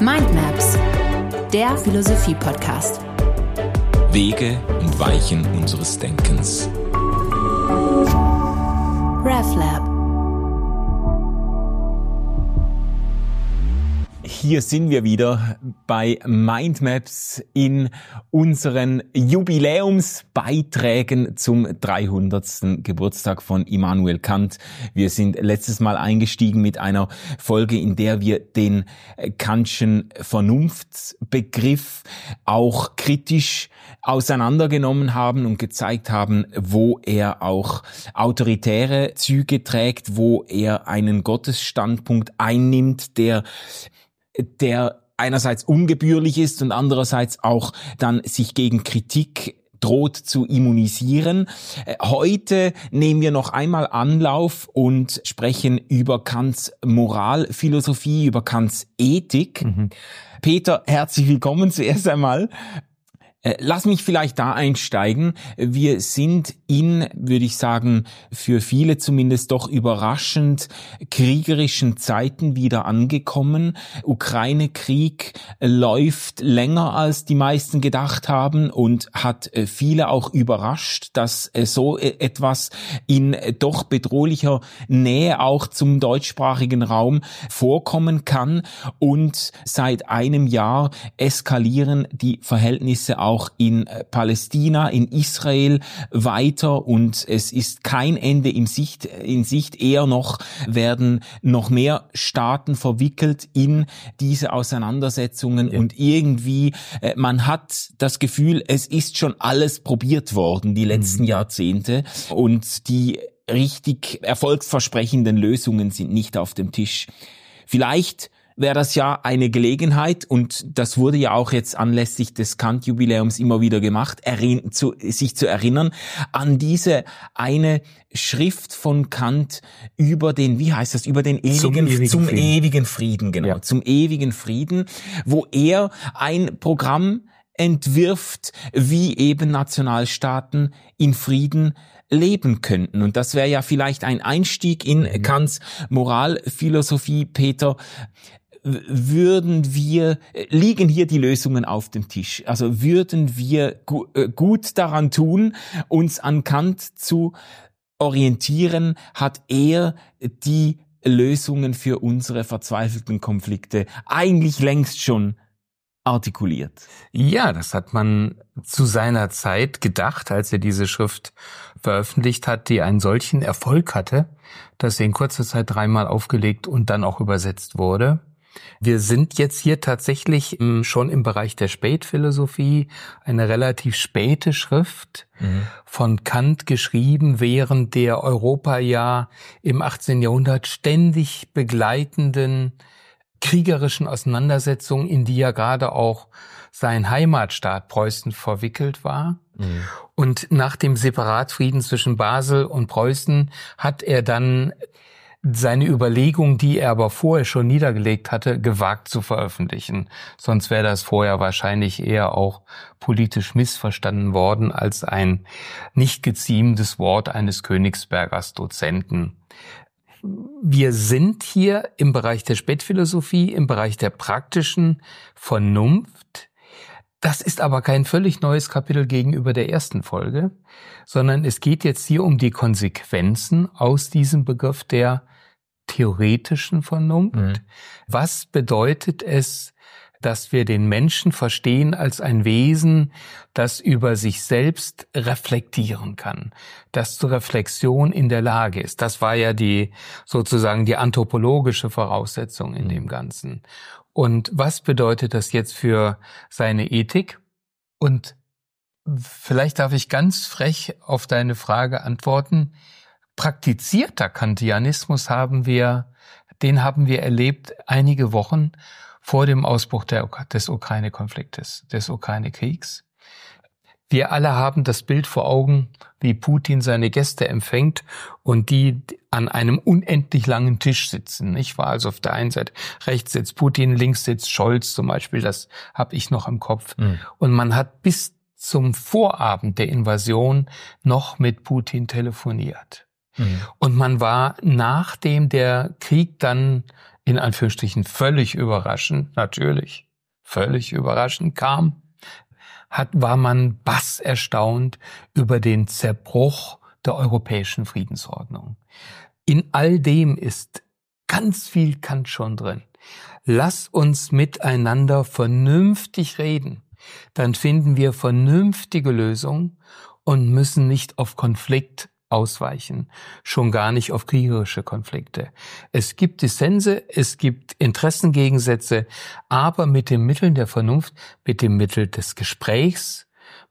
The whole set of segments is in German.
Mindmaps, der Philosophie-Podcast. Wege und Weichen unseres Denkens. RefLab. Hier sind wir wieder bei Mindmaps in unseren Jubiläumsbeiträgen zum 300. Geburtstag von Immanuel Kant. Wir sind letztes Mal eingestiegen mit einer Folge, in der wir den Kantschen Vernunftsbegriff auch kritisch auseinandergenommen haben und gezeigt haben, wo er auch autoritäre Züge trägt, wo er einen Gottesstandpunkt einnimmt, der einerseits ungebührlich ist und andererseits auch dann sich gegen Kritik droht zu immunisieren. Heute nehmen wir noch einmal Anlauf und sprechen über Kants Moralphilosophie, über Kants Ethik. Peter, herzlich willkommen zuerst einmal. Lass mich vielleicht da einsteigen. Wir sind in, würde ich sagen, für viele zumindest doch überraschend kriegerischen Zeiten wieder angekommen. Ukraine-Krieg läuft länger, als die meisten gedacht haben und hat viele auch überrascht, dass so etwas in doch bedrohlicher Nähe auch zum deutschsprachigen Raum vorkommen kann. Und seit einem Jahr eskalieren die Verhältnisse auch in Palästina, in Israel weiter und es ist kein Ende in Sicht. Eher noch werden noch mehr Staaten verwickelt in diese Auseinandersetzungen und irgendwie, man hat das Gefühl, es ist schon alles probiert worden, die letzten Jahrzehnte und die richtig erfolgsversprechenden Lösungen sind nicht auf dem Tisch. Vielleicht wäre das ja eine Gelegenheit, und das wurde ja auch jetzt anlässlich des Kant-Jubiläums immer wieder gemacht, sich zu erinnern an diese eine Schrift von Kant über den, zum ewigen Frieden, genau, ja. Zum ewigen Frieden, wo er ein Programm entwirft, wie eben Nationalstaaten in Frieden leben könnten. Und das wäre ja vielleicht ein Einstieg in Kants Moralphilosophie, Peter. Liegen hier die Lösungen auf dem Tisch? Also würden wir gut daran tun, uns an Kant zu orientieren? Hat er die Lösungen für unsere verzweifelten Konflikte eigentlich längst schon artikuliert? Ja, das hat man zu seiner Zeit gedacht, als er diese Schrift veröffentlicht hat, die einen solchen Erfolg hatte, dass sie in kurzer Zeit 3-mal aufgelegt und dann auch übersetzt wurde. Wir sind jetzt hier tatsächlich schon im Bereich der Spätphilosophie, eine relativ späte Schrift von Kant geschrieben, während der Europa ja im 18. Jahrhundert ständig begleitenden kriegerischen Auseinandersetzungen, in die ja gerade auch sein Heimatstaat Preußen verwickelt war. Und nach dem Separatfrieden zwischen Basel und Preußen hat er dann seine Überlegungen, die er aber vorher schon niedergelegt hatte, gewagt zu veröffentlichen. Sonst wäre das vorher wahrscheinlich eher auch politisch missverstanden worden als ein nicht geziemendes Wort eines Königsbergers Dozenten. Wir sind hier im Bereich der Spätphilosophie, im Bereich der praktischen Vernunft. Das ist aber kein völlig neues Kapitel gegenüber der ersten Folge, sondern es geht jetzt hier um die Konsequenzen aus diesem Begriff der theoretischen Vernunft. Was bedeutet es, dass wir den Menschen verstehen als ein Wesen, das über sich selbst reflektieren kann, das zur Reflexion in der Lage ist? Das war ja sozusagen die anthropologische Voraussetzung in dem Ganzen. Und was bedeutet das jetzt für seine Ethik? Und vielleicht darf ich ganz frech auf deine Frage antworten. Praktizierter Kantianismus haben wir erlebt einige Wochen vor dem Ausbruch des Ukraine-Konfliktes, des Ukraine-Kriegs. Wir alle haben das Bild vor Augen, wie Putin seine Gäste empfängt und die an einem unendlich langen Tisch sitzen, nicht wahr? Also auf der einen Seite rechts sitzt Putin, links sitzt Scholz zum Beispiel, das habe ich noch im Kopf. Und man hat bis zum Vorabend der Invasion noch mit Putin telefoniert. Und man war, nachdem der Krieg dann in Anführungsstrichen völlig überraschend, natürlich, völlig überraschend kam, war man basserstaunt über den Zerbruch der europäischen Friedensordnung. In all dem ist ganz viel Kant schon drin. Lass uns miteinander vernünftig reden. Dann finden wir vernünftige Lösungen und müssen nicht auf Konflikt ausweichen, schon gar nicht auf kriegerische Konflikte. Es gibt Dissense, es gibt Interessengegensätze, aber mit den Mitteln der Vernunft, mit dem Mittel des Gesprächs,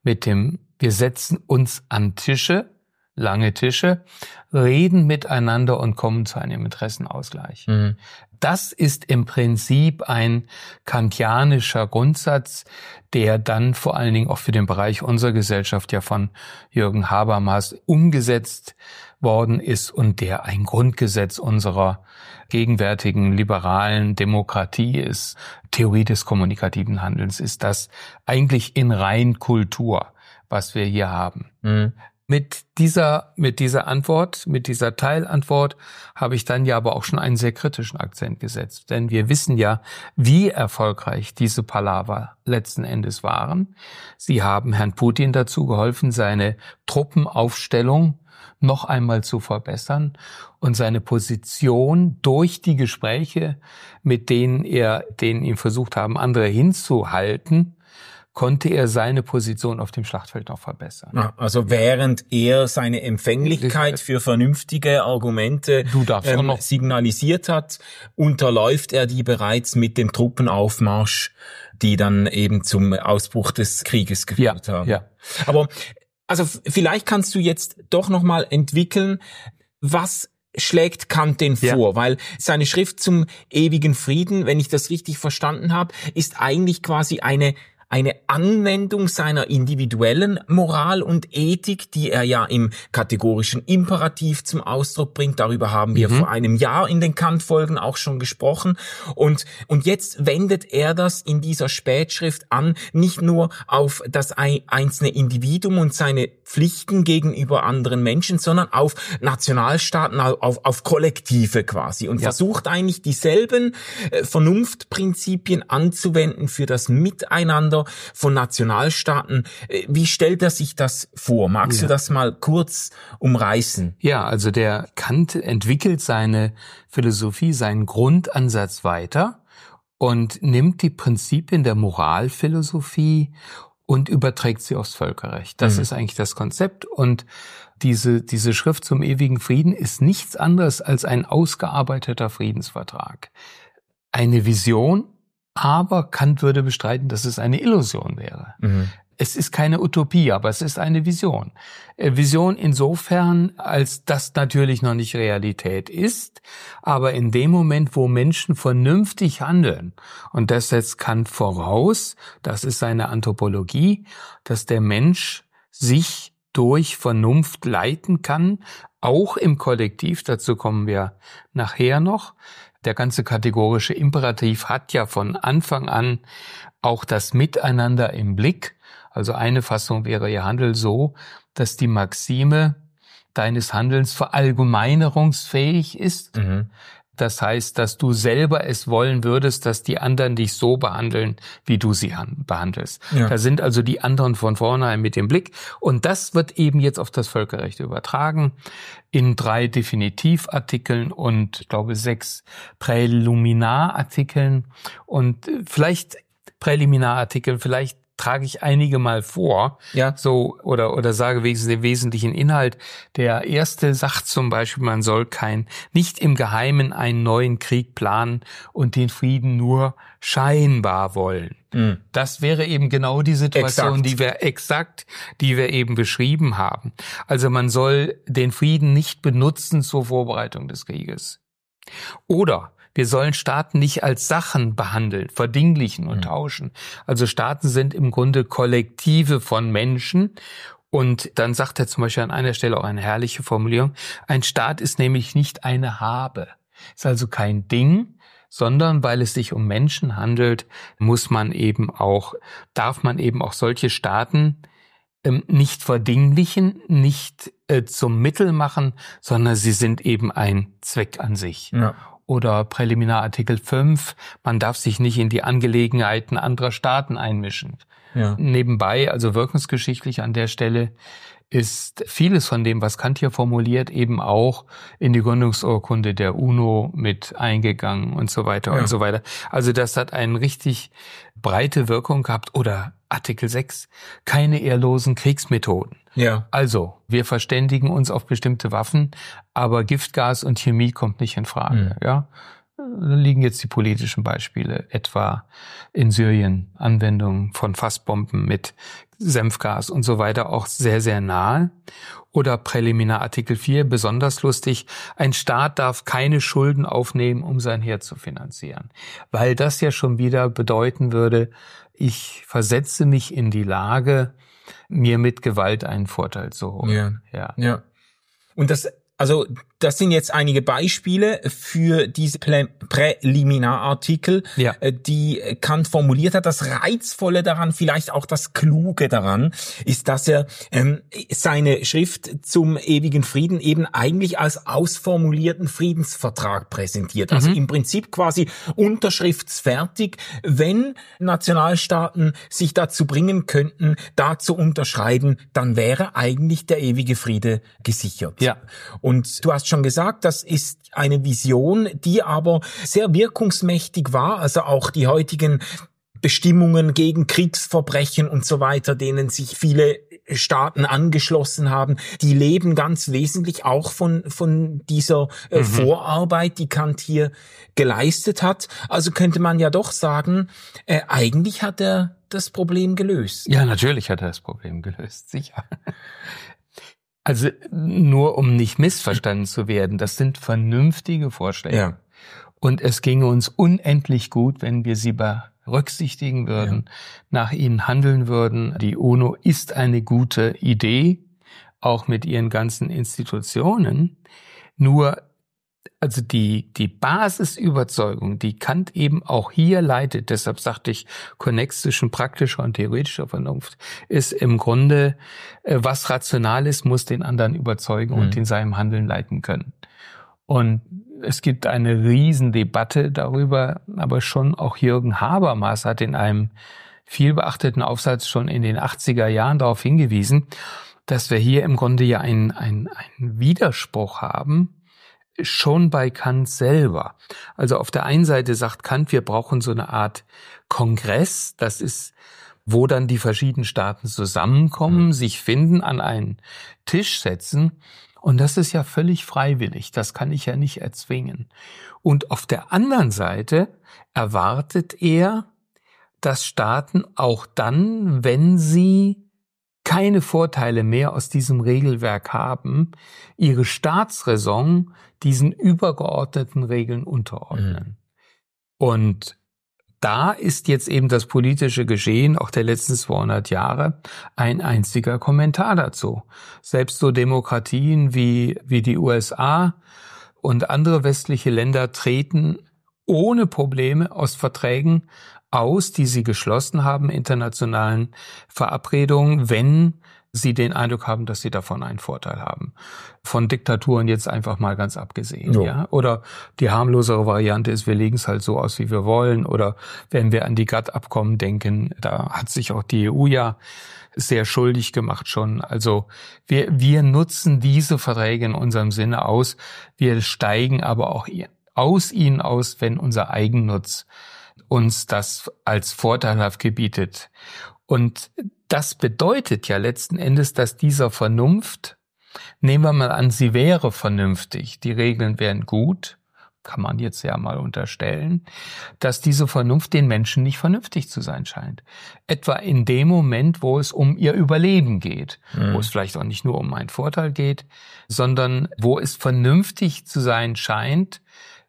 wir setzen uns an Tische, lange Tische, reden miteinander und kommen zu einem Interessenausgleich. Mhm. Das ist im Prinzip ein kantianischer Grundsatz, der dann vor allen Dingen auch für den Bereich unserer Gesellschaft ja von Jürgen Habermas umgesetzt worden ist und der ein Grundgesetz unserer gegenwärtigen liberalen Demokratie ist. Theorie des kommunikativen Handelns ist das eigentlich in Reinkultur, was wir hier haben. Mhm. Mit dieser Antwort, mit dieser Teilantwort habe ich dann ja aber auch schon einen sehr kritischen Akzent gesetzt. Denn wir wissen ja, wie erfolgreich diese Palaver letzten Endes waren. Sie haben Herrn Putin dazu geholfen, seine Truppenaufstellung noch einmal zu verbessern und seine Position durch die Gespräche, mit denen ihm versucht haben, andere hinzuhalten, konnte er seine Position auf dem Schlachtfeld noch verbessern. Ja, also während er seine Empfänglichkeit für vernünftige Argumente signalisiert hat, unterläuft er die bereits mit dem Truppenaufmarsch, die dann eben zum Ausbruch des Krieges geführt haben. Ja. Aber also vielleicht kannst du jetzt doch nochmal entwickeln, was schlägt Kant denn vor? Weil seine Schrift zum ewigen Frieden, wenn ich das richtig verstanden habe, ist eigentlich quasi eine Anwendung seiner individuellen Moral und Ethik, die er ja im kategorischen Imperativ zum Ausdruck bringt. Darüber haben wir vor einem Jahr in den Kant-Folgen auch schon gesprochen. Und jetzt wendet er das in dieser Spätschrift an, nicht nur auf das einzelne Individuum und seine Pflichten gegenüber anderen Menschen, sondern auf Nationalstaaten, auf Kollektive quasi. Und versucht eigentlich dieselben Vernunftprinzipien anzuwenden für das Miteinander von Nationalstaaten. Wie stellt er sich das vor? Magst du das mal kurz umreißen? Ja, also der Kant entwickelt seine Philosophie, seinen Grundansatz weiter und nimmt die Prinzipien der Moralphilosophie und überträgt sie aufs Völkerrecht. Das ist eigentlich das Konzept. Und diese Schrift zum ewigen Frieden ist nichts anderes als ein ausgearbeiteter Friedensvertrag. Eine Vision, aber Kant würde bestreiten, dass es eine Illusion wäre. Mhm. Es ist keine Utopie, aber es ist eine Vision. Vision insofern, als das natürlich noch nicht Realität ist, aber in dem Moment, wo Menschen vernünftig handeln, und das setzt Kant voraus, das ist seine Anthropologie, dass der Mensch sich durch Vernunft leiten kann, auch im Kollektiv, dazu kommen wir nachher noch. Der ganze kategorische Imperativ hat ja von Anfang an auch das Miteinander im Blick. Also eine Fassung wäre, ihr handelt so, dass die Maxime deines Handelns verallgemeinerungsfähig ist. Mhm. Das heißt, dass du selber es wollen würdest, dass die anderen dich so behandeln, wie du sie behandelst. Ja. Da sind also die anderen von vornherein mit dem Blick. Und das wird eben jetzt auf das Völkerrecht übertragen in 3 Definitivartikeln und, ich glaube, 6 Präliminarartikeln. Und vielleicht Präliminarartikel, vielleicht trage ich einige mal vor, so oder sage wenigstens den wesentlichen Inhalt. Der erste sagt zum Beispiel, man soll nicht im Geheimen einen neuen Krieg planen und den Frieden nur scheinbar wollen. Mhm. Das wäre eben genau die Situation, die wir eben beschrieben haben. Also man soll den Frieden nicht benutzen zur Vorbereitung des Krieges. Oder wir sollen Staaten nicht als Sachen behandeln, verdinglichen und tauschen. Also Staaten sind im Grunde Kollektive von Menschen. Und dann sagt er zum Beispiel an einer Stelle auch eine herrliche Formulierung. Ein Staat ist nämlich nicht eine Habe. Ist also kein Ding, sondern weil es sich um Menschen handelt, darf man eben auch solche Staaten nicht verdinglichen, nicht zum Mittel machen, sondern sie sind eben ein Zweck an sich. Ja. oder Präliminarartikel 5, man darf sich nicht in die Angelegenheiten anderer Staaten einmischen. Ja. Nebenbei, also wirkungsgeschichtlich an der Stelle, ist vieles von dem, was Kant hier formuliert, eben auch in die Gründungsurkunde der UNO mit eingegangen und so weiter und so weiter. Also das hat eine richtig breite Wirkung gehabt. Oder Artikel 6, keine ehrlosen Kriegsmethoden. Ja. Also, wir verständigen uns auf bestimmte Waffen, aber Giftgas und Chemie kommt nicht in Frage. Ja. Da liegen jetzt die politischen Beispiele, etwa in Syrien Anwendung von Fassbomben mit Senfgas und so weiter auch sehr, sehr nahe. Oder Präliminarartikel 4, besonders lustig, ein Staat darf keine Schulden aufnehmen, um sein Heer zu finanzieren. Weil das ja schon wieder bedeuten würde, ich versetze mich in die Lage, mir mit Gewalt einen Vorteil zu holen. Ja. Und das sind jetzt einige Beispiele für diese Präliminarartikel, die Kant formuliert hat. Das Reizvolle daran, vielleicht auch das Kluge daran, ist, dass er seine Schrift zum ewigen Frieden eben eigentlich als ausformulierten Friedensvertrag präsentiert. Also im Prinzip quasi unterschriftsfertig, wenn Nationalstaaten sich dazu bringen könnten, da zu unterschreiben, dann wäre eigentlich der ewige Friede gesichert. Ja. Und du hast schon gesagt, das ist eine Vision, die aber sehr wirkungsmächtig war, also auch die heutigen Bestimmungen gegen Kriegsverbrechen und so weiter, denen sich viele Staaten angeschlossen haben, die leben ganz wesentlich auch von dieser Vorarbeit, die Kant hier geleistet hat. Also könnte man ja doch sagen, eigentlich hat er das Problem gelöst. Ja, natürlich hat er das Problem gelöst, sicher. Also nur um nicht missverstanden zu werden, das sind vernünftige Vorschläge. Ja. Und es ginge uns unendlich gut, wenn wir sie berücksichtigen würden, nach ihnen handeln würden. Die UNO ist eine gute Idee, auch mit ihren ganzen Institutionen. Nur, also die Basisüberzeugung, die Kant eben auch hier leitet, deshalb sagte ich, Konnex zwischen praktischer und theoretischer Vernunft, ist im Grunde, was rational ist, muss den anderen überzeugen und in seinem Handeln leiten können. Und es gibt eine Riesendebatte darüber, aber schon auch Jürgen Habermas hat in einem viel beachteten Aufsatz schon in den 80er Jahren darauf hingewiesen, dass wir hier im Grunde ja einen Widerspruch haben, schon bei Kant selber. Also auf der einen Seite sagt Kant, wir brauchen so eine Art Kongress, das ist, wo dann die verschiedenen Staaten zusammenkommen, sich finden, an einen Tisch setzen. Und das ist ja völlig freiwillig, das kann ich ja nicht erzwingen. Und auf der anderen Seite erwartet er, dass Staaten auch dann, wenn sie keine Vorteile mehr aus diesem Regelwerk haben, ihre Staatsräson diesen übergeordneten Regeln unterordnen. Und da ist jetzt eben das politische Geschehen, auch der letzten 200 Jahre, ein einziger Kommentar dazu. Selbst so Demokratien wie die USA und andere westliche Länder treten ohne Probleme aus Verträgen aus, die sie geschlossen haben, internationalen Verabredungen, wenn sie den Eindruck haben, dass sie davon einen Vorteil haben. Von Diktaturen jetzt einfach mal ganz abgesehen. Ja? Oder die harmlosere Variante ist, wir legen es halt so aus, wie wir wollen. Oder wenn wir an die GATT-Abkommen denken, da hat sich auch die EU ja sehr schuldig gemacht schon. Also wir nutzen diese Verträge in unserem Sinne aus. Wir steigen aber auch aus ihnen aus, wenn unser Eigennutz uns das als vorteilhaft gebietet. Und das bedeutet ja letzten Endes, dass dieser Vernunft, nehmen wir mal an, sie wäre vernünftig, die Regeln wären gut, kann man jetzt ja mal unterstellen, dass diese Vernunft den Menschen nicht vernünftig zu sein scheint. Etwa in dem Moment, wo es um ihr Überleben geht, wo es vielleicht auch nicht nur um einen Vorteil geht, sondern wo es vernünftig zu sein scheint,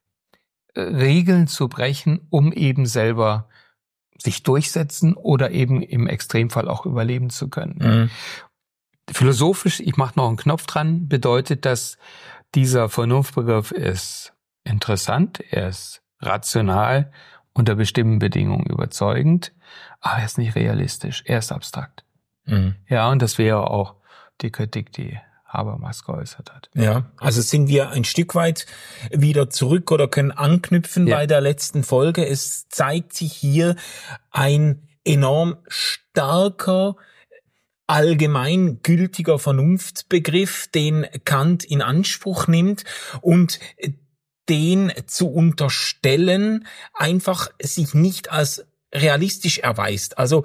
Regeln zu brechen, um eben selber sich durchsetzen oder eben im Extremfall auch überleben zu können. Philosophisch, ich mache noch einen Knopf dran, bedeutet, dass dieser Vernunftbegriff ist interessant, er ist rational, unter bestimmten Bedingungen überzeugend, aber er ist nicht realistisch, er ist abstrakt. Ja, und das wäre auch die Kritik, die Habermas geäußert hat. Ja, also sind wir ein Stück weit wieder zurück oder können anknüpfen bei der letzten Folge. Es zeigt sich hier ein enorm starker, allgemeingültiger Vernunftbegriff, den Kant in Anspruch nimmt und den zu unterstellen einfach sich nicht als realistisch erweist. Also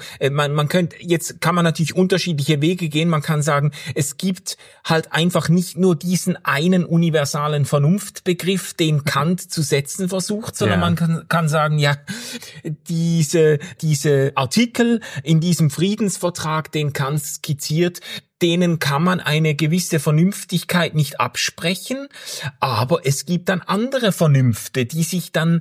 jetzt kann man natürlich unterschiedliche Wege gehen. Man kann sagen, es gibt halt einfach nicht nur diesen einen universalen Vernunftbegriff, den Kant zu setzen versucht, sondern man kann sagen, ja, diese Artikel in diesem Friedensvertrag, den Kant skizziert, denen kann man eine gewisse Vernünftigkeit nicht absprechen, aber es gibt dann andere Vernünfte, die sich dann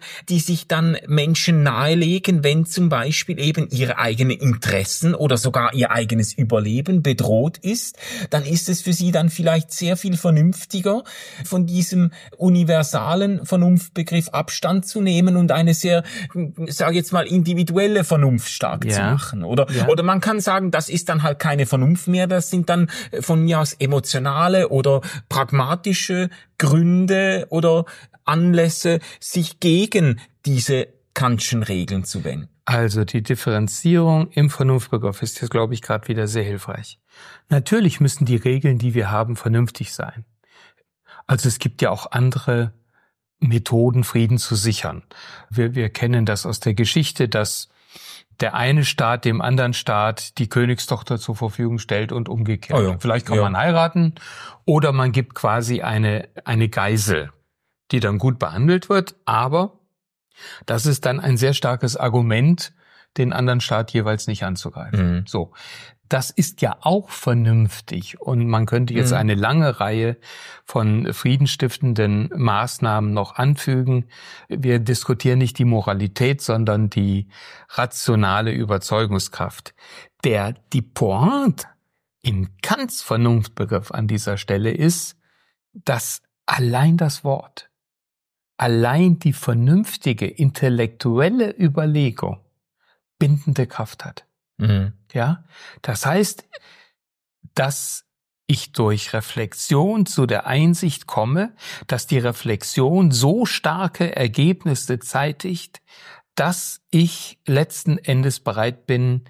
Menschen nahelegen, wenn zum Beispiel eben ihre eigenen Interessen oder sogar ihr eigenes Überleben bedroht ist, dann ist es für sie dann vielleicht sehr viel vernünftiger, von diesem universalen Vernunftbegriff Abstand zu nehmen und eine sehr, sage jetzt mal, individuelle Vernunft stark zu machen. Oder man kann sagen, das ist dann halt keine Vernunft mehr, das sind dann von mir aus emotionale oder pragmatische Gründe oder Anlässe, sich gegen diese Kantschen Regeln zu wenden. Also die Differenzierung im Vernunftbegriff ist jetzt, glaube ich, gerade wieder sehr hilfreich. Natürlich müssen die Regeln, die wir haben, vernünftig sein. Also es gibt ja auch andere Methoden, Frieden zu sichern. Wir kennen das aus der Geschichte, dass der eine Staat dem anderen Staat die Königstochter zur Verfügung stellt und umgekehrt. Oh ja. Vielleicht kann man heiraten oder man gibt quasi eine Geisel, die dann gut behandelt wird, aber das ist dann ein sehr starkes Argument, den anderen Staat jeweils nicht anzugreifen. So. Das ist ja auch vernünftig und man könnte jetzt eine lange Reihe von friedenstiftenden Maßnahmen noch anfügen. Wir diskutieren nicht die Moralität, sondern die rationale Überzeugungskraft. Die Pointe in Kants Vernunftbegriff an dieser Stelle ist, dass allein das Wort, allein die vernünftige intellektuelle Überlegung bindende Kraft hat. Ja, das heißt, dass ich durch Reflexion zu der Einsicht komme, dass die Reflexion so starke Ergebnisse zeitigt, dass ich letzten Endes bereit bin,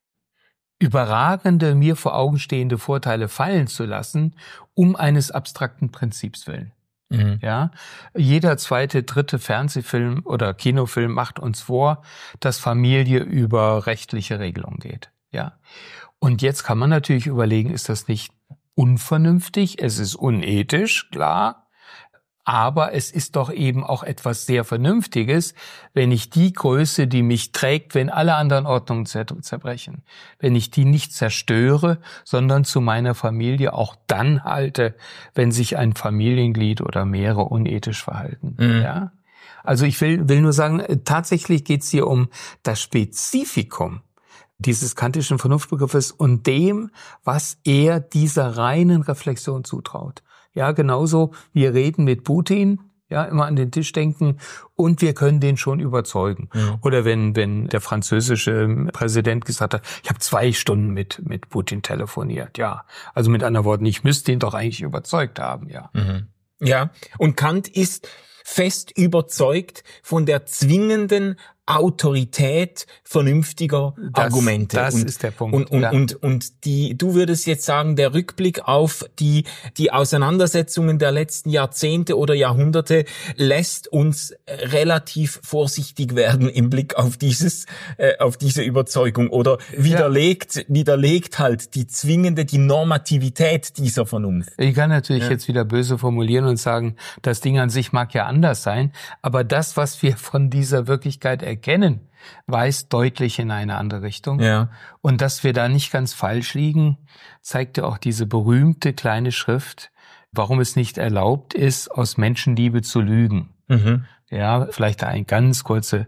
überragende, mir vor Augen stehende Vorteile fallen zu lassen, um eines abstrakten Prinzips willen. Ja, jeder zweite, dritte Fernsehfilm oder Kinofilm macht uns vor, dass Familie über rechtliche Regelungen geht. Ja. Und jetzt kann man natürlich überlegen, ist das nicht unvernünftig? Es ist unethisch, klar. Aber es ist doch eben auch etwas sehr Vernünftiges, wenn ich die Größe, die mich trägt, wenn alle anderen Ordnungen zerbrechen, wenn ich die nicht zerstöre, sondern zu meiner Familie auch dann halte, wenn sich ein Familienglied oder mehrere unethisch verhalten. Ja? Also ich will nur sagen, tatsächlich geht es hier um das Spezifikum dieses kantischen Vernunftbegriffes und dem, was er dieser reinen Reflexion zutraut. Ja, genauso, wir reden mit Putin, ja, immer an den Tisch denken und wir können den schon überzeugen. Oder wenn der französische Präsident gesagt hat, ich habe 2 Stunden mit Putin telefoniert, ja. Also mit anderen Worten, ich müsste ihn doch eigentlich überzeugt haben, ja. Ja, und Kant ist fest überzeugt von der zwingenden Autorität vernünftiger Argumente. Das ist der Punkt. Und du würdest jetzt sagen, der Rückblick auf die Auseinandersetzungen der letzten Jahrzehnte oder Jahrhunderte lässt uns relativ vorsichtig werden im Blick auf diese Überzeugung oder widerlegt halt die Normativität dieser Vernunft. Ich kann natürlich jetzt wieder böse formulieren und sagen, das Ding an sich mag ja anders sein, aber das, was wir von dieser Wirklichkeit erkennen, weist deutlich in eine andere Richtung. Ja. Und dass wir da nicht ganz falsch liegen, zeigt ja auch diese berühmte kleine Schrift, warum es nicht erlaubt ist, aus Menschenliebe zu lügen. Ja, vielleicht ein ganz kurzer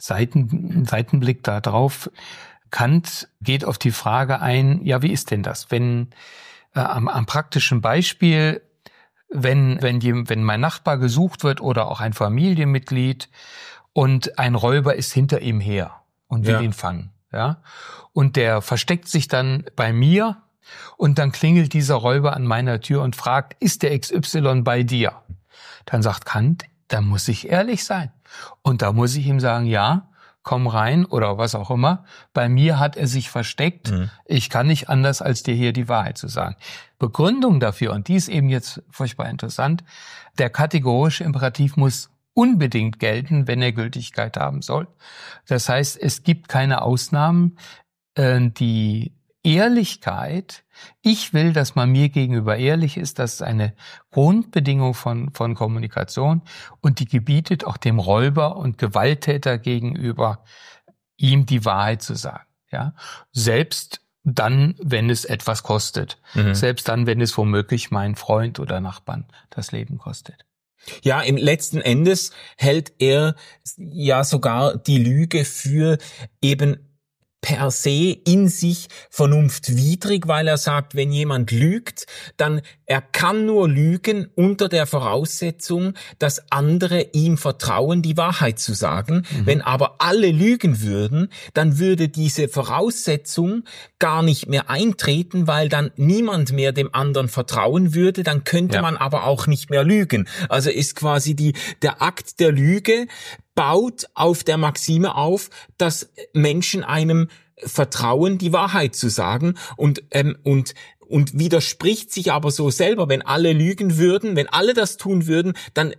Seitenblick da drauf. Kant geht auf die Frage ein, ja, wie ist denn das? Wenn am praktischen Beispiel, wenn mein Nachbar gesucht wird oder auch ein Familienmitglied und ein Räuber ist hinter ihm her und will ihn fangen, ja, und der versteckt sich dann bei mir Und dann klingelt dieser Räuber an meiner Tür und fragt, ist der XY bei dir? Dann sagt Kant, da muss ich ehrlich sein. Und da muss ich ihm sagen, ja, komm rein oder was auch immer. Bei mir hat er sich versteckt. Ich kann nicht anders, als dir hier die Wahrheit zu sagen. Begründung dafür, und die ist eben jetzt furchtbar interessant, der kategorische Imperativ muss unbedingt gelten, wenn er Gültigkeit haben soll. Das heißt, es gibt keine Ausnahmen. Die Ehrlichkeit, ich will, dass man mir gegenüber ehrlich ist, das ist eine Grundbedingung von Kommunikation und die gebietet auch dem Räuber und Gewalttäter gegenüber, ihm die Wahrheit zu sagen. Ja, selbst dann, wenn es etwas kostet. Selbst dann, wenn es womöglich meinen Freund oder Nachbarn das Leben kostet. Ja, im letzten Endes hält er ja sogar die Lüge für eben per se in sich vernunftwidrig, weil er sagt, wenn jemand lügt, dann er kann nur lügen unter der Voraussetzung, dass andere ihm vertrauen, die Wahrheit zu sagen. Wenn aber alle lügen würden, dann würde diese Voraussetzung gar nicht mehr eintreten, weil dann niemand mehr dem anderen vertrauen würde, dann könnte man aber auch nicht mehr lügen. Also ist quasi der Akt der Lüge baut auf der Maxime auf, dass Menschen einem vertrauen, die Wahrheit zu sagen und widerspricht sich aber so selber, wenn alle lügen würden, wenn alle das tun würden, dann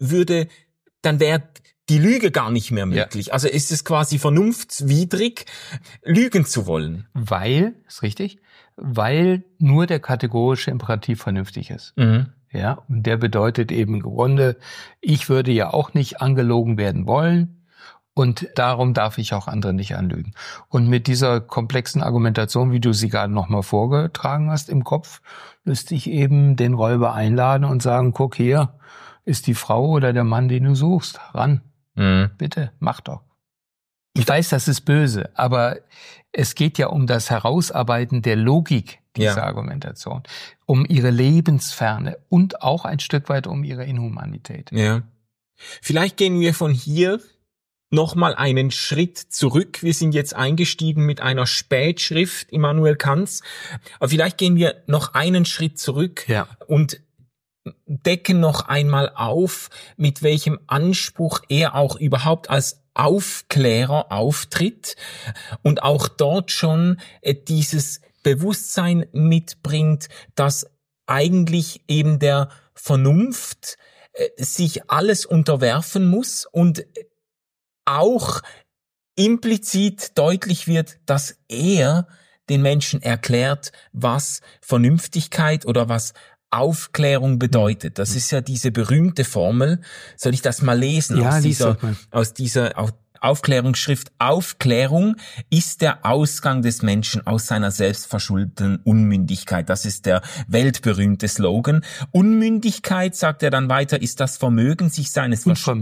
wäre die Lüge gar nicht mehr möglich. Ja. Also ist es quasi vernunftswidrig, lügen zu wollen. Ist richtig, weil nur der kategorische Imperativ vernünftig ist. Ja, und der bedeutet eben im Grunde, ich würde ja auch nicht angelogen werden wollen und darum darf ich auch andere nicht anlügen. Und mit dieser komplexen Argumentation, wie du sie gerade nochmal vorgetragen hast im Kopf, müsste ich eben den Räuber einladen und sagen, guck hier, ist die Frau oder der Mann, den du suchst, ran. Bitte, mach doch. Ich weiß, das ist böse, aber es geht ja um das Herausarbeiten der Logik dieser Argumentation, um ihre Lebensferne und auch ein Stück weit um ihre Inhumanität. Ja. Vielleicht gehen wir von hier nochmal einen Schritt zurück. Wir sind jetzt eingestiegen mit einer Spätschrift Immanuel Kants, aber vielleicht gehen wir noch einen Schritt zurück und decken noch einmal auf, mit welchem Anspruch er auch überhaupt als Aufklärer auftritt und auch dort schon dieses Bewusstsein mitbringt, dass eigentlich eben der Vernunft sich alles unterwerfen muss und auch implizit deutlich wird, dass er den Menschen erklärt, was Vernünftigkeit oder was Aufklärung bedeutet. Das ist ja diese berühmte Formel. Soll ich das mal lesen? Ja, aus dieser Aufklärungsschrift. Aufklärung ist der Ausgang des Menschen aus seiner selbstverschuldeten Unmündigkeit. Das ist der weltberühmte Slogan. Unmündigkeit, sagt er dann weiter, ist das Unvermögen, sich seines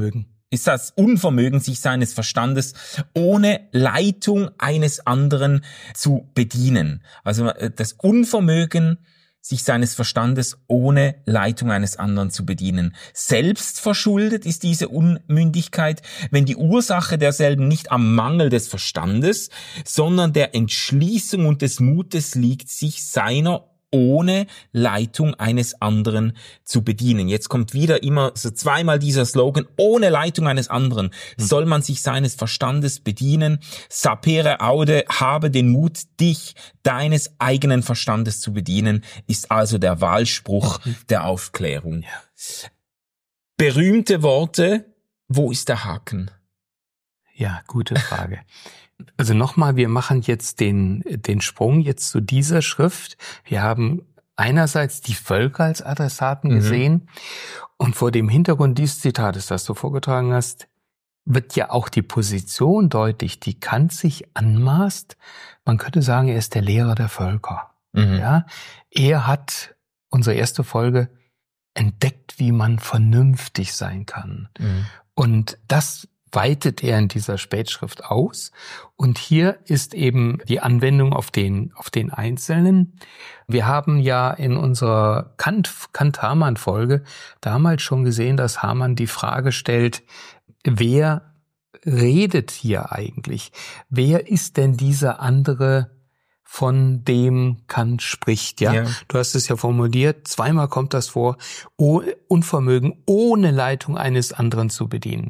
Verstandes ohne Leitung eines anderen zu bedienen. Also das Unvermögen, sich seines Verstandes ohne Leitung eines anderen zu bedienen. Selbstverschuldet ist diese Unmündigkeit, wenn die Ursache derselben nicht am Mangel des Verstandes, sondern der Entschließung und des Mutes liegt, sich seiner ohne Leitung eines anderen zu bedienen. Jetzt kommt wieder immer so zweimal dieser Slogan, ohne Leitung eines anderen soll man sich seines Verstandes bedienen. Sapere aude, habe den Mut, dich deines eigenen Verstandes zu bedienen, ist also der Wahlspruch der Aufklärung. Ja. Berühmte Worte, wo ist der Haken? Ja, gute Frage. Also nochmal, wir machen jetzt den Sprung jetzt zu dieser Schrift. Wir haben einerseits die Völker als Adressaten gesehen und vor dem Hintergrund dieses Zitates, das du vorgetragen hast, wird ja auch die Position deutlich, die Kant sich anmaßt. Man könnte sagen, er ist der Lehrer der Völker. Ja, er hat, unsere erste Folge, entdeckt, wie man vernünftig sein kann. Und das weitet er in dieser Spätschrift aus. Und hier ist eben die Anwendung auf den Einzelnen. Wir haben ja in unserer Kant-Hamann-Folge damals schon gesehen, dass Hamann die Frage stellt, wer redet hier eigentlich? Wer ist denn dieser andere von dem Kant spricht. Ja, du hast es ja formuliert, zweimal kommt das vor, Unvermögen ohne Leitung eines anderen zu bedienen.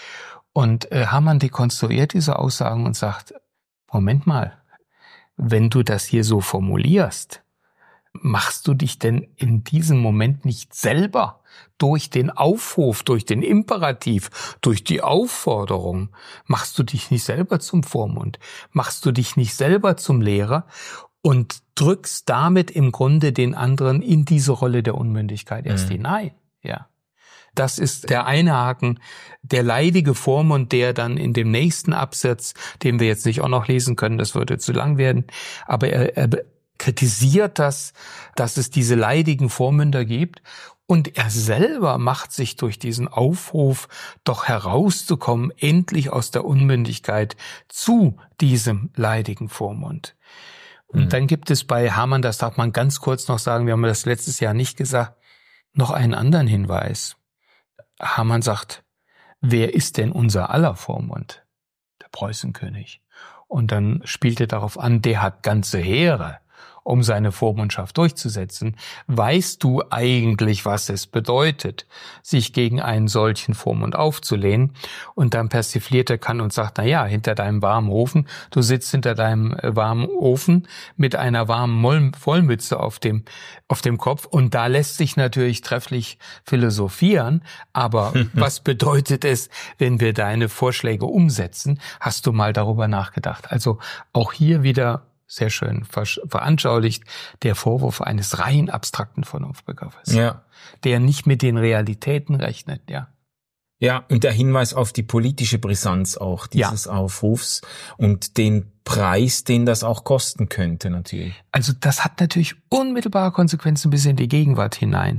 Und Hamann dekonstruiert diese Aussagen und sagt, Moment mal, wenn du das hier so formulierst, machst du dich denn in diesem Moment nicht selber durch den Aufruf, durch den Imperativ, durch die Aufforderung, machst du dich nicht selber zum Vormund, machst du dich nicht selber zum Lehrer und drückst damit im Grunde den anderen in diese Rolle der Unmündigkeit erst hinein. Ja. Das ist der eine Haken, der leidige Vormund, der dann in dem nächsten Absatz, den wir jetzt nicht auch noch lesen können, das würde zu lang werden, aber er kritisiert das, dass es diese leidigen Vormünder gibt. Und er selber macht sich durch diesen Aufruf, doch herauszukommen, endlich aus der Unmündigkeit zu diesem leidigen Vormund. Und dann gibt es bei Hamann, das darf man ganz kurz noch sagen, wir haben das letztes Jahr nicht gesagt, noch einen anderen Hinweis. Hamann sagt, wer ist denn unser aller Vormund? Der Preußenkönig. Und dann spielt er darauf an, der hat ganze Heere, um seine Vormundschaft durchzusetzen. Weißt du eigentlich, was es bedeutet, sich gegen einen solchen Vormund aufzulehnen? Und dann persifliert er Kant und sagt, hinter deinem warmen Ofen, du sitzt hinter deinem warmen Ofen mit einer warmen Wollmütze auf dem Kopf und da lässt sich natürlich trefflich philosophieren, aber was bedeutet es, wenn wir deine Vorschläge umsetzen? Hast du mal darüber nachgedacht? Also auch hier wieder sehr schön veranschaulicht der Vorwurf eines rein abstrakten Vernunftbegriffes, der nicht mit den Realitäten rechnet, Ja, und der Hinweis auf die politische Brisanz auch dieses Aufrufs und den Preis, den das auch kosten könnte natürlich. Also das hat natürlich unmittelbare Konsequenzen bis in die Gegenwart hinein.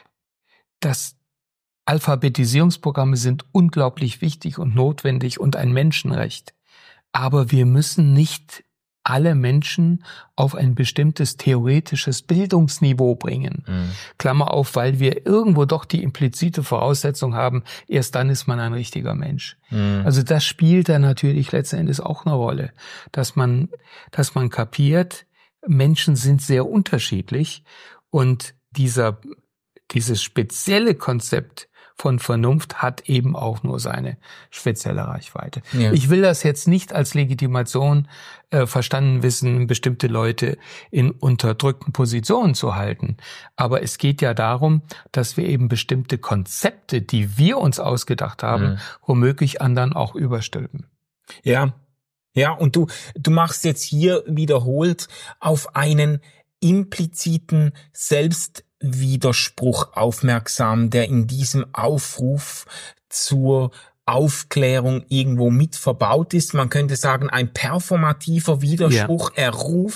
Das Alphabetisierungsprogramme sind unglaublich wichtig und notwendig und ein Menschenrecht. Aber wir müssen nicht alle Menschen auf ein bestimmtes theoretisches Bildungsniveau bringen. Klammer auf, weil wir irgendwo doch die implizite Voraussetzung haben, erst dann ist man ein richtiger Mensch. Also das spielt da natürlich letzten Endes auch eine Rolle, dass man kapiert, Menschen sind sehr unterschiedlich und dieses spezielle Konzept von Vernunft hat eben auch nur seine spezielle Reichweite. Ja. Ich will das jetzt nicht als Legitimation verstanden wissen, bestimmte Leute in unterdrückten Positionen zu halten. Aber es geht ja darum, dass wir eben bestimmte Konzepte, die wir uns ausgedacht haben, womöglich anderen auch überstülpen. Ja, und du machst jetzt hier wiederholt auf einen impliziten Selbstwiderspruch aufmerksam, der in diesem Aufruf zur Aufklärung irgendwo mit verbaut ist. Man könnte sagen, ein performativer Widerspruch. Ja. Er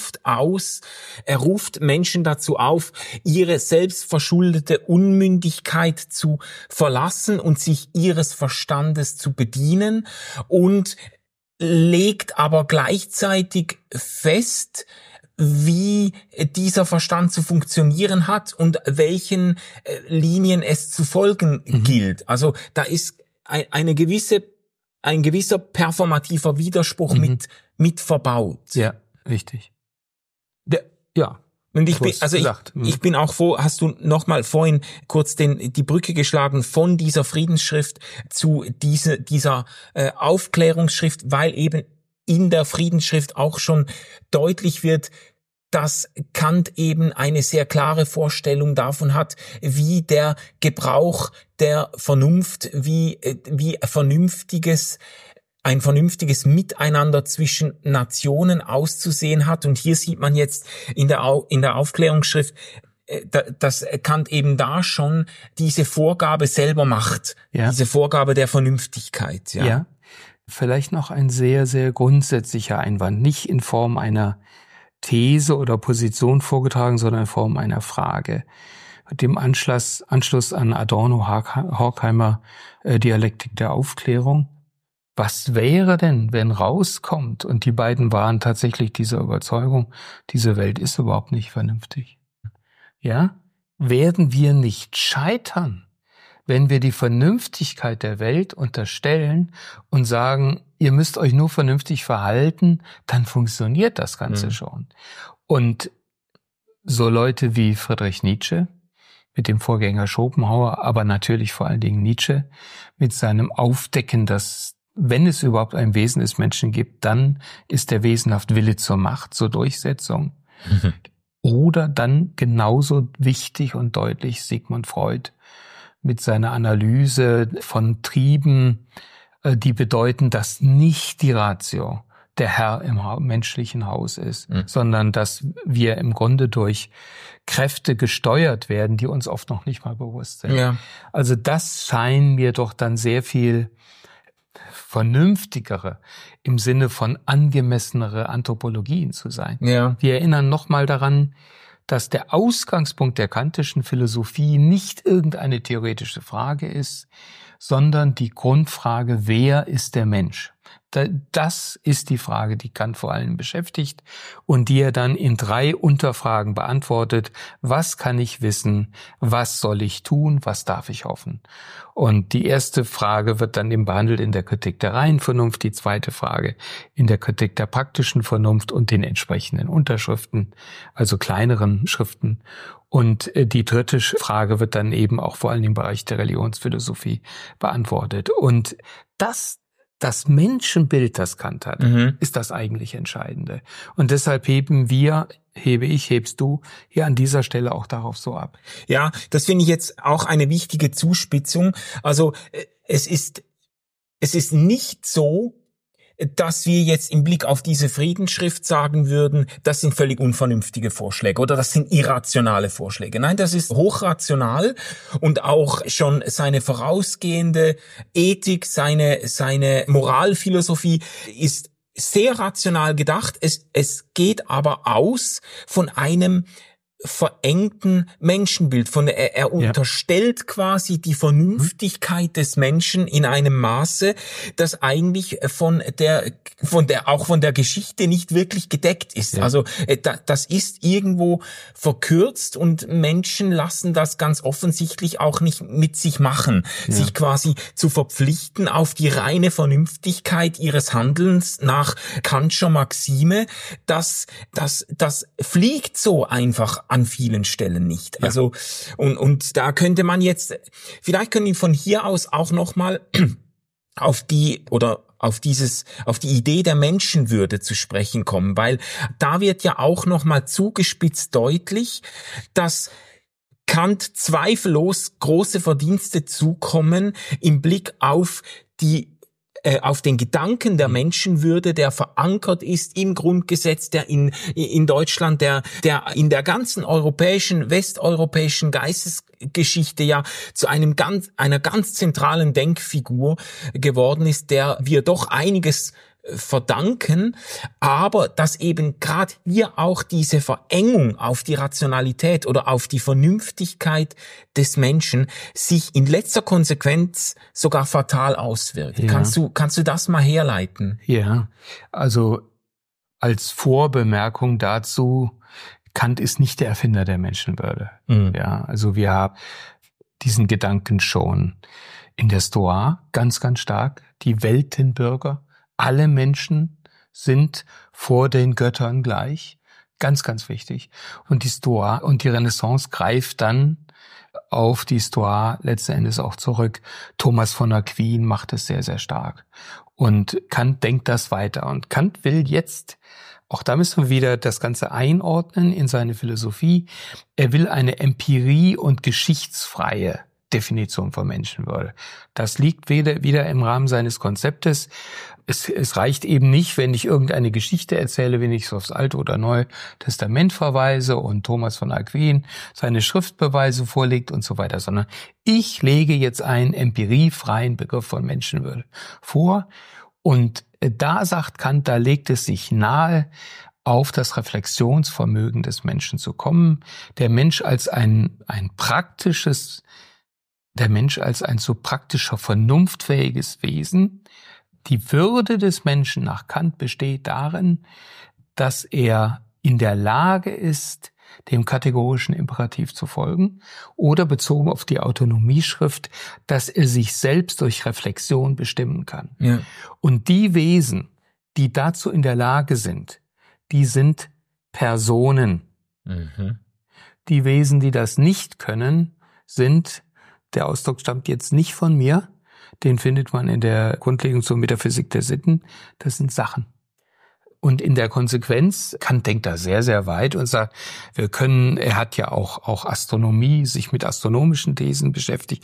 ruft Menschen dazu auf, ihre selbstverschuldete Unmündigkeit zu verlassen und sich ihres Verstandes zu bedienen und legt aber gleichzeitig fest, wie dieser Verstand zu funktionieren hat und welchen Linien es zu folgen gilt. Also da ist ein gewisser performativer Widerspruch mit verbaut. Ja, richtig. Und ich bin auch froh, hast du nochmal vorhin kurz die Brücke geschlagen von dieser Friedensschrift zu dieser Aufklärungsschrift, weil eben in der Friedensschrift auch schon deutlich wird, dass Kant eben eine sehr klare Vorstellung davon hat, wie der Gebrauch der Vernunft, wie ein vernünftiges Miteinander zwischen Nationen auszusehen hat. Und hier sieht man jetzt in der Aufklärungsschrift, dass Kant eben da schon diese Vorgabe selber macht, diese Vorgabe der Vernünftigkeit. Ja. Vielleicht noch ein sehr, sehr grundsätzlicher Einwand, nicht in Form einer These oder Position vorgetragen, sondern in Form einer Frage. Mit dem Anschluss an Adorno-Horkheimer Dialektik der Aufklärung. Was wäre denn, wenn rauskommt, und die beiden waren tatsächlich dieser Überzeugung, diese Welt ist überhaupt nicht vernünftig? Ja? Werden wir nicht scheitern, wenn wir die Vernünftigkeit der Welt unterstellen und sagen, ihr müsst euch nur vernünftig verhalten, dann funktioniert das Ganze schon. Und so Leute wie Friedrich Nietzsche, mit dem Vorgänger Schopenhauer, aber natürlich vor allen Dingen Nietzsche, mit seinem Aufdecken, dass, wenn es überhaupt ein Wesen des Menschen gibt, dann ist der wesenhaft Wille zur Macht, zur Durchsetzung. Oder dann genauso wichtig und deutlich Sigmund Freud mit seiner Analyse von Trieben, die bedeuten, dass nicht die Ratio der Herr im menschlichen Haus ist, sondern dass wir im Grunde durch Kräfte gesteuert werden, die uns oft noch nicht mal bewusst sind. Ja. Also das scheinen mir doch dann sehr viel vernünftigere, im Sinne von angemessenere Anthropologien zu sein. Ja. Wir erinnern nochmal daran, dass der Ausgangspunkt der kantischen Philosophie nicht irgendeine theoretische Frage ist, sondern die Grundfrage, wer ist der Mensch? Das ist die Frage, die Kant vor allem beschäftigt und die er dann in 3 Unterfragen beantwortet. Was kann ich wissen? Was soll ich tun? Was darf ich hoffen? Und die erste Frage wird dann eben behandelt in der Kritik der reinen Vernunft, die zweite Frage in der Kritik der praktischen Vernunft und den entsprechenden Unterschriften, also kleineren Schriften. Und die dritte Frage wird dann eben auch vor allem im Bereich der Religionsphilosophie beantwortet. Und das Menschenbild, das Kant hat, ist das eigentlich Entscheidende. Und deshalb hebst du hier an dieser Stelle auch darauf so ab. Ja, das finde ich jetzt auch eine wichtige Zuspitzung. Also es ist nicht so, dass wir jetzt im Blick auf diese Friedensschrift sagen würden, das sind völlig unvernünftige Vorschläge oder das sind irrationale Vorschläge. Nein, das ist hochrational und auch schon seine vorausgehende Ethik, seine Moralphilosophie ist sehr rational gedacht. Es geht aber aus von einem verengten Menschenbild. Er unterstellt quasi die Vernünftigkeit des Menschen in einem Maße, das eigentlich von der Geschichte nicht wirklich gedeckt ist. Ja. Also das ist irgendwo verkürzt und Menschen lassen das ganz offensichtlich auch nicht mit sich machen, sich quasi zu verpflichten auf die reine Vernünftigkeit ihres Handelns nach Kantscher Maxime. Das fliegt so einfach an vielen Stellen nicht. Ja. Also und da könnte man jetzt, vielleicht können wir von hier aus auch nochmal auf die Idee der Menschenwürde zu sprechen kommen, weil da wird ja auch nochmal zugespitzt deutlich, dass Kant zweifellos große Verdienste zukommen im Blick auf den Gedanken der Menschenwürde, der verankert ist im Grundgesetz, der in Deutschland, der in der ganzen westeuropäischen Geistesgeschichte ja zu einer ganz zentralen Denkfigur geworden ist, der wir doch einiges verdanken, aber dass eben gerade hier auch diese Verengung auf die Rationalität oder auf die Vernünftigkeit des Menschen sich in letzter Konsequenz sogar fatal auswirkt. Ja. Kannst du das mal herleiten? Ja, also als Vorbemerkung dazu, Kant ist nicht der Erfinder der Menschenwürde. Ja, also wir haben diesen Gedanken schon in der Stoa ganz, ganz stark, die Weltenbürger. Alle Menschen sind vor den Göttern gleich. Ganz, ganz wichtig. Und die Stoa und die Renaissance greift dann auf die Stoa letzten Endes auch zurück. Thomas von Aquin macht es sehr, sehr stark. Und Kant denkt das weiter. Und Kant will jetzt, auch da müssen wir wieder das Ganze einordnen in seine Philosophie, er will eine Empirie- und geschichtsfreie Definition von Menschenwürde. Das liegt wieder im Rahmen seines Konzeptes. Es reicht eben nicht, wenn ich irgendeine Geschichte erzähle, wenn ich so aufs Alte oder Neue Testament verweise und Thomas von Aquin seine Schriftbeweise vorlegt und so weiter, sondern ich lege jetzt einen empiriefreien Begriff von Menschenwürde vor. Und da sagt Kant, da legt es sich nahe, auf das Reflexionsvermögen des Menschen zu kommen. Der Mensch als ein so praktischer, vernunftfähiges Wesen. Die Würde des Menschen nach Kant besteht darin, dass er in der Lage ist, dem kategorischen Imperativ zu folgen, oder bezogen auf die Autonomieschrift, dass er sich selbst durch Reflexion bestimmen kann. Ja. Und die Wesen, die dazu in der Lage sind, die sind Personen. Mhm. Die Wesen, die das nicht können, sind, der Ausdruck stammt jetzt nicht von mir, den findet man in der Grundlegung zur Metaphysik der Sitten, das sind Sachen. Und in der Konsequenz, Kant denkt da sehr, sehr weit und sagt, er hat ja auch Astronomie, sich mit astronomischen Themen beschäftigt.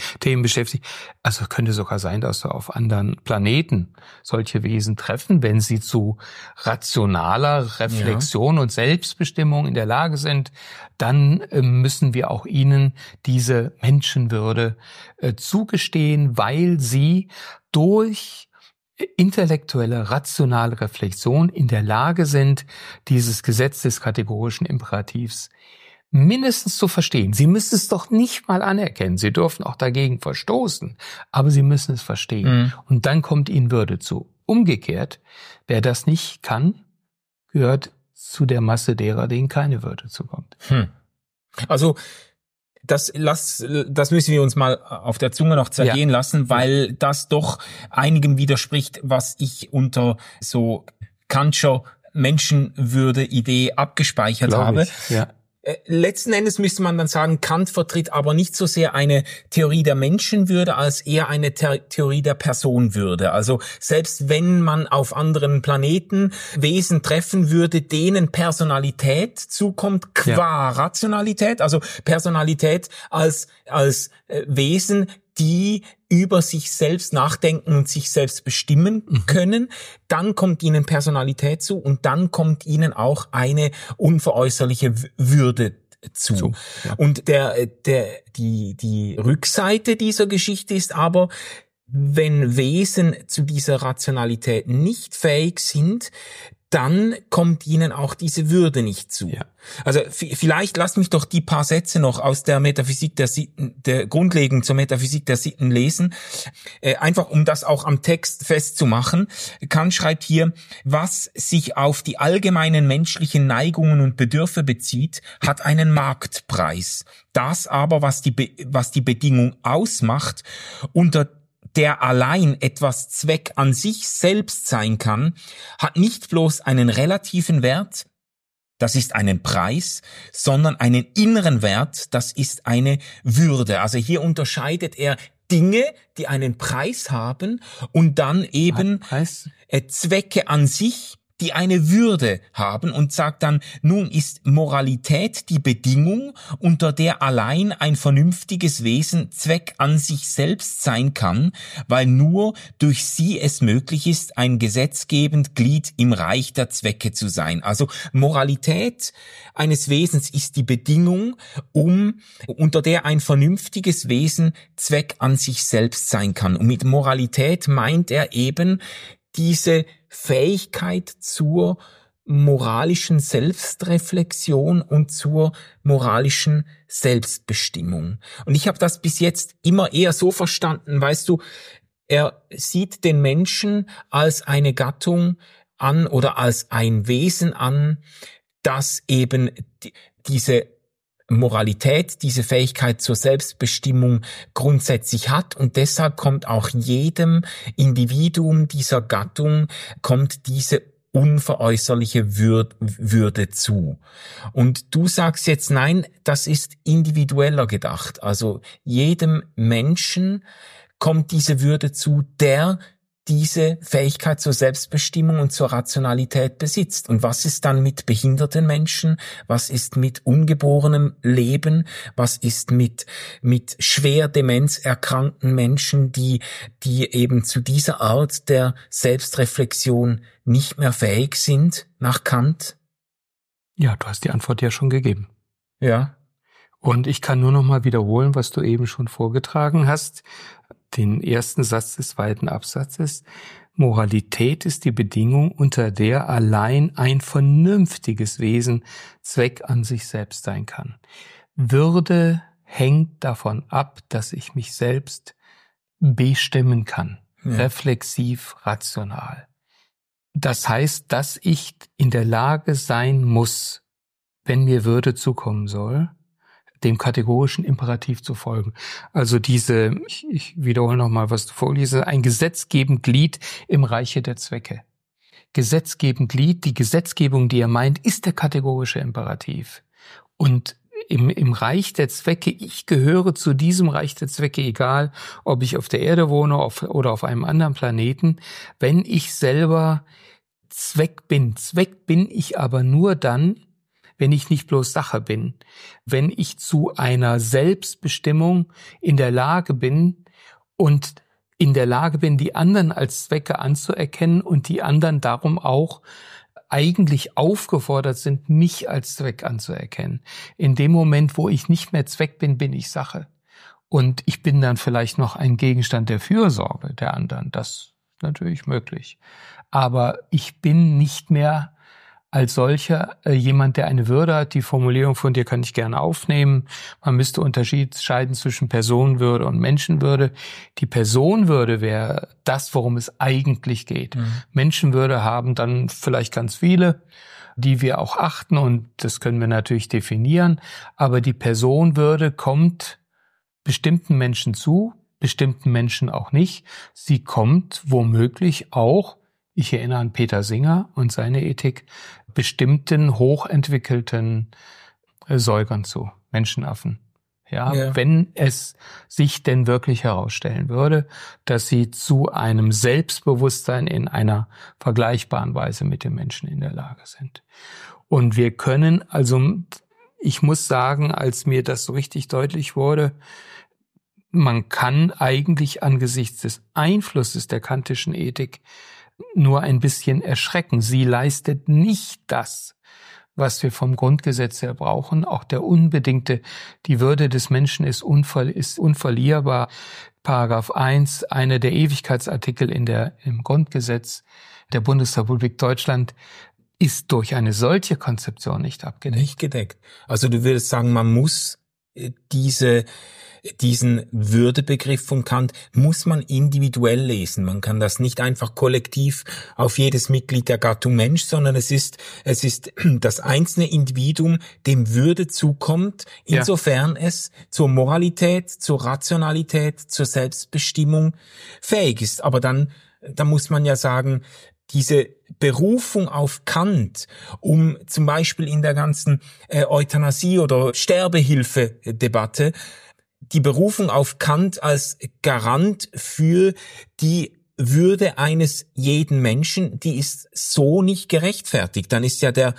Also könnte sogar sein, dass wir auf anderen Planeten solche Wesen treffen, wenn sie zu rationaler Reflexion und Selbstbestimmung in der Lage sind, dann müssen wir auch ihnen diese Menschenwürde zugestehen, weil sie durch intellektuelle, rationale Reflexion in der Lage sind, dieses Gesetz des kategorischen Imperativs mindestens zu verstehen. Sie müssen es doch nicht mal anerkennen. Sie dürfen auch dagegen verstoßen, aber sie müssen es verstehen. Und dann kommt ihnen Würde zu. Umgekehrt, wer das nicht kann, gehört zu der Masse derer, denen keine Würde zukommt. Also das müssen wir uns mal auf der Zunge noch zergehen lassen, weil das doch einigem widerspricht, was ich unter so Kantscher Menschenwürde-Idee abgespeichert habe. Ja. Letzten Endes müsste man dann sagen, Kant vertritt aber nicht so sehr eine Theorie der Menschenwürde, als eher eine Theorie der Personenwürde. Also selbst wenn man auf anderen Planeten Wesen treffen würde, denen Personalität zukommt, qua Rationalität, also Personalität als Wesen, die über sich selbst nachdenken und sich selbst bestimmen können, dann kommt ihnen Personalität zu und dann kommt ihnen auch eine unveräußerliche Würde zu. Und die Rückseite dieser Geschichte ist aber, wenn Wesen zu dieser Rationalität nicht fähig sind, dann kommt ihnen auch diese Würde nicht zu. Ja. Also vielleicht lass mich doch die paar Sätze noch aus der Metaphysik der Sitten, der Grundlegung zur Metaphysik der Sitten lesen, einfach um das auch am Text festzumachen. Kant schreibt hier, was sich auf die allgemeinen menschlichen Neigungen und Bedürfe bezieht, hat einen Marktpreis. Das aber, was die Bedingung ausmacht, unter der allein etwas Zweck an sich selbst sein kann, hat nicht bloß einen relativen Wert, das ist einen Preis, sondern einen inneren Wert, das ist eine Würde. Also hier unterscheidet er Dinge, die einen Preis haben und dann eben Zwecke an sich, die eine Würde haben, und sagt dann, nun ist Moralität die Bedingung, unter der allein ein vernünftiges Wesen Zweck an sich selbst sein kann, weil nur durch sie es möglich ist, ein gesetzgebend Glied im Reich der Zwecke zu sein. Also Moralität eines Wesens ist die Bedingung, unter der ein vernünftiges Wesen Zweck an sich selbst sein kann. Und mit Moralität meint er eben diese Fähigkeit zur moralischen Selbstreflexion und zur moralischen Selbstbestimmung. Und ich habe das bis jetzt immer eher so verstanden, weißt du, er sieht den Menschen als eine Gattung an oder als ein Wesen an, das eben diese Moralität, diese Fähigkeit zur Selbstbestimmung grundsätzlich hat, und deshalb kommt auch jedem Individuum dieser Gattung diese unveräußerliche Würde zu. Und du sagst jetzt, nein, das ist individueller gedacht. Also jedem Menschen kommt diese Würde zu, der diese Fähigkeit zur Selbstbestimmung und zur Rationalität besitzt. Und was ist dann mit behinderten Menschen? Was ist mit ungeborenem Leben? Was ist mit schwer demenzerkrankten Menschen, die eben zu dieser Art der Selbstreflexion nicht mehr fähig sind, nach Kant? Ja, du hast die Antwort ja schon gegeben. Ja. Und ich kann nur noch mal wiederholen, was du eben schon vorgetragen hast. Den ersten Satz des zweiten Absatzes. Moralität ist die Bedingung, unter der allein ein vernünftiges Wesen Zweck an sich selbst sein kann. Würde hängt davon ab, dass ich mich selbst bestimmen kann. Ja. Reflexiv, rational. Das heißt, dass ich in der Lage sein muss, wenn mir Würde zukommen soll, dem kategorischen Imperativ zu folgen. Also ich wiederhole nochmal, was du vorliest, ein gesetzgebend Glied im Reiche der Zwecke. Gesetzgebend Glied, die Gesetzgebung, die er meint, ist der kategorische Imperativ. Und im Reich der Zwecke, ich gehöre zu diesem Reich der Zwecke, egal ob ich auf der Erde wohne oder auf einem anderen Planeten, wenn ich selber Zweck bin. Zweck bin ich aber nur dann, wenn ich nicht bloß Sache bin, wenn ich zu einer Selbstbestimmung in der Lage bin und in der Lage bin, die anderen als Zwecke anzuerkennen und die anderen darum auch eigentlich aufgefordert sind, mich als Zweck anzuerkennen. In dem Moment, wo ich nicht mehr Zweck bin, bin ich Sache. Und ich bin dann vielleicht noch ein Gegenstand der Fürsorge der anderen. Das ist natürlich möglich. Aber ich bin nicht mehr als solcher jemand, der eine Würde hat. Die Formulierung von dir kann ich gerne aufnehmen. Man müsste unterscheiden zwischen Personenwürde und Menschenwürde. Die Personenwürde wäre das, worum es eigentlich geht. Mhm. Menschenwürde haben dann vielleicht ganz viele, die wir auch achten, und das können wir natürlich definieren. Aber die Personenwürde kommt bestimmten Menschen zu, bestimmten Menschen auch nicht. Sie kommt womöglich auch, ich erinnere an Peter Singer und seine Ethik, bestimmten hochentwickelten Säugern zu, Menschenaffen. Ja, wenn es sich denn wirklich herausstellen würde, dass sie zu einem Selbstbewusstsein in einer vergleichbaren Weise mit dem Menschen in der Lage sind. Und wir können, also ich muss sagen, als mir das so richtig deutlich wurde, man kann eigentlich angesichts des Einflusses der kantischen Ethik nur ein bisschen erschrecken. Sie leistet nicht das, was wir vom Grundgesetz her brauchen. Auch die Würde des Menschen ist unverlierbar. Paragraph 1, einer der Ewigkeitsartikel im Grundgesetz der Bundesrepublik Deutschland, ist durch eine solche Konzeption nicht abgedeckt. Nicht gedeckt. Also du würdest sagen, man muss diesen Würdebegriff von Kant muss man individuell lesen. Man kann das nicht einfach kollektiv auf jedes Mitglied der Gattung Mensch, sondern es ist das einzelne Individuum, dem Würde zukommt, insofern es zur Moralität, zur Rationalität, zur Selbstbestimmung fähig ist. Aber dann muss man ja sagen, diese Berufung auf Kant, um zum Beispiel in der ganzen Euthanasie- oder Sterbehilfe-Debatte, die Berufung auf Kant als Garant für die Würde eines jeden Menschen, die ist so nicht gerechtfertigt. Dann ist ja der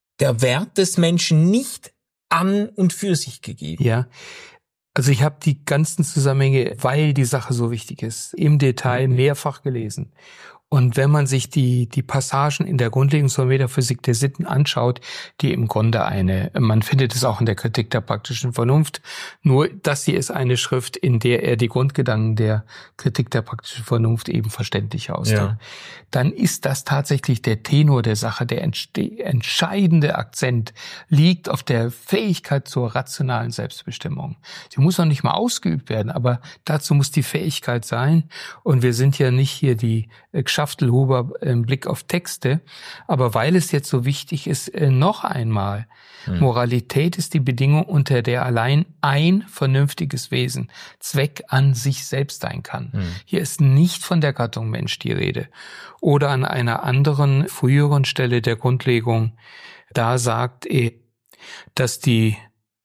Wert des Menschen nicht an und für sich gegeben. Ja, also ich habe die ganzen Zusammenhänge, weil die Sache so wichtig ist, im Detail mehrfach gelesen. Und wenn man sich die Passagen in der Grundlegung zur Metaphysik der Sitten anschaut, die im Grunde man findet es auch in der Kritik der praktischen Vernunft, nur das hier ist eine Schrift, in der er die Grundgedanken der Kritik der praktischen Vernunft eben verständlich ausdrückt. Dann ist das tatsächlich der Tenor der Sache, der entscheidende Akzent liegt auf der Fähigkeit zur rationalen Selbstbestimmung. Sie muss noch nicht mal ausgeübt werden, aber dazu muss die Fähigkeit sein. Und wir sind ja nicht hier die Schaftelhuber im Blick auf Texte, aber weil es jetzt so wichtig ist, noch einmal, Moralität ist die Bedingung, unter der allein ein vernünftiges Wesen Zweck an sich selbst sein kann. Hier ist nicht von der Gattung Mensch die Rede. Oder an einer anderen, früheren Stelle der Grundlegung, da sagt er, dass die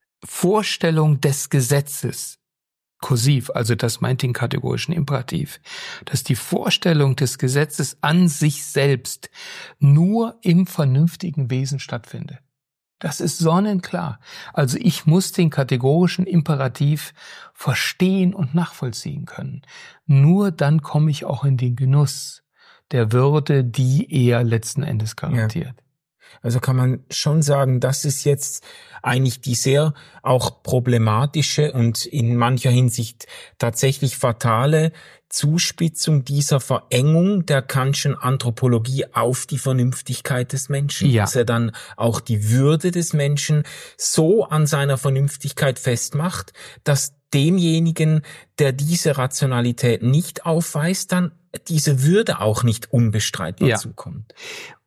Vorstellung des Gesetzes, kursiv, also das meint den kategorischen Imperativ, dass die Vorstellung des Gesetzes an sich selbst nur im vernünftigen Wesen stattfindet. Das ist sonnenklar. Also ich muss den kategorischen Imperativ verstehen und nachvollziehen können. Nur dann komme ich auch in den Genuss der Würde, die er letzten Endes garantiert. Ja. Also kann man schon sagen, das ist jetzt eigentlich die sehr auch problematische und in mancher Hinsicht tatsächlich fatale Zuspitzung dieser Verengung der Kantschen Anthropologie auf die Vernünftigkeit des Menschen. Dass er dann auch die Würde des Menschen so an seiner Vernünftigkeit festmacht, dass demjenigen, der diese Rationalität nicht aufweist, dann diese Würde auch nicht unbestreitbar zukommt.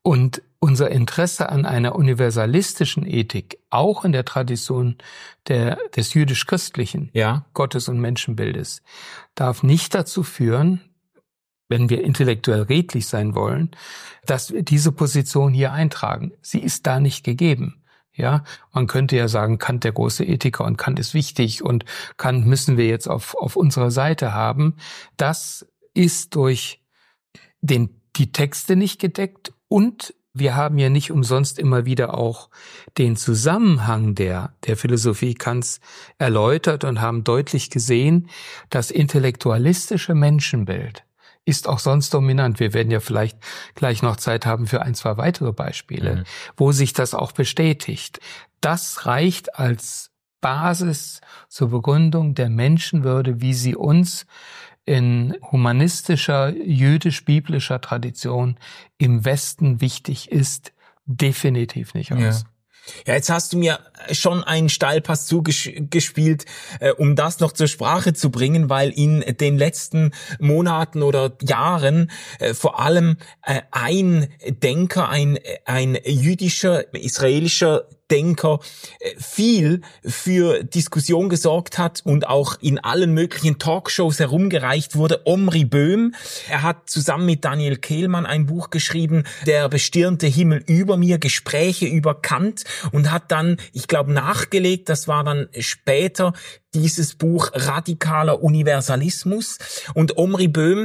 Und unser Interesse an einer universalistischen Ethik, auch in der Tradition des jüdisch-christlichen Gottes- und Menschenbildes, darf nicht dazu führen, wenn wir intellektuell redlich sein wollen, dass wir diese Position hier eintragen. Sie ist da nicht gegeben. Ja, man könnte ja sagen, Kant der große Ethiker und Kant ist wichtig und Kant müssen wir jetzt auf unserer Seite haben. Das ist durch die Texte nicht gedeckt und wir haben ja nicht umsonst immer wieder auch den Zusammenhang der Philosophie Kants erläutert und haben deutlich gesehen, das intellektualistische Menschenbild ist auch sonst dominant. Wir werden ja vielleicht gleich noch Zeit haben für 1, 2 weitere Beispiele, wo sich das auch bestätigt. Das reicht als Basis zur Begründung der Menschenwürde, wie sie uns in humanistischer, jüdisch-biblischer Tradition im Westen wichtig ist, definitiv nicht aus. Ja, jetzt hast du mir schon einen Steilpass zugespielt, um das noch zur Sprache zu bringen, weil in den letzten Monaten oder Jahren vor allem ein Denker, ein jüdischer, israelischer Denker viel für Diskussion gesorgt hat und auch in allen möglichen Talkshows herumgereicht wurde, Omri Böhm. Er hat zusammen mit Daniel Kehlmann ein Buch geschrieben, Der bestirnte Himmel über mir, Gespräche über Kant, und hat dann, ich glaube, nachgelegt, das war dann später, dieses Buch Radikaler Universalismus. Und Omri Böhm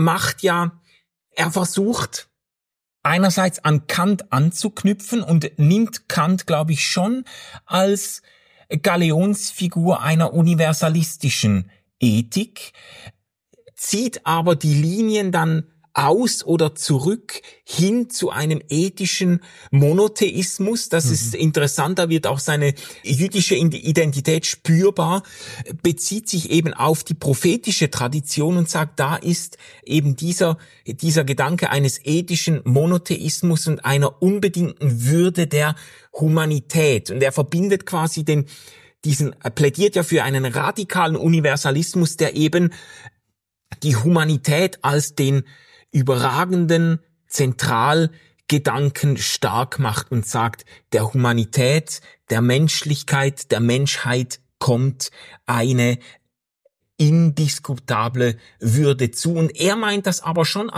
er versucht einerseits an Kant anzuknüpfen und nimmt Kant, glaube ich, schon als Galionsfigur einer universalistischen Ethik, zieht aber die Linien dann aus oder zurück hin zu einem ethischen Monotheismus. Das ist interessant, da wird auch seine jüdische Identität spürbar, bezieht sich eben auf die prophetische Tradition und sagt, da ist eben dieser Gedanke eines ethischen Monotheismus und einer unbedingten Würde der Humanität. Und er verbindet quasi plädiert ja für einen radikalen Universalismus, der eben die Humanität als den überragenden Zentralgedanken stark macht und sagt, der Humanität, der Menschlichkeit, der Menschheit kommt eine indiskutable Würde zu. Und er meint das aber schon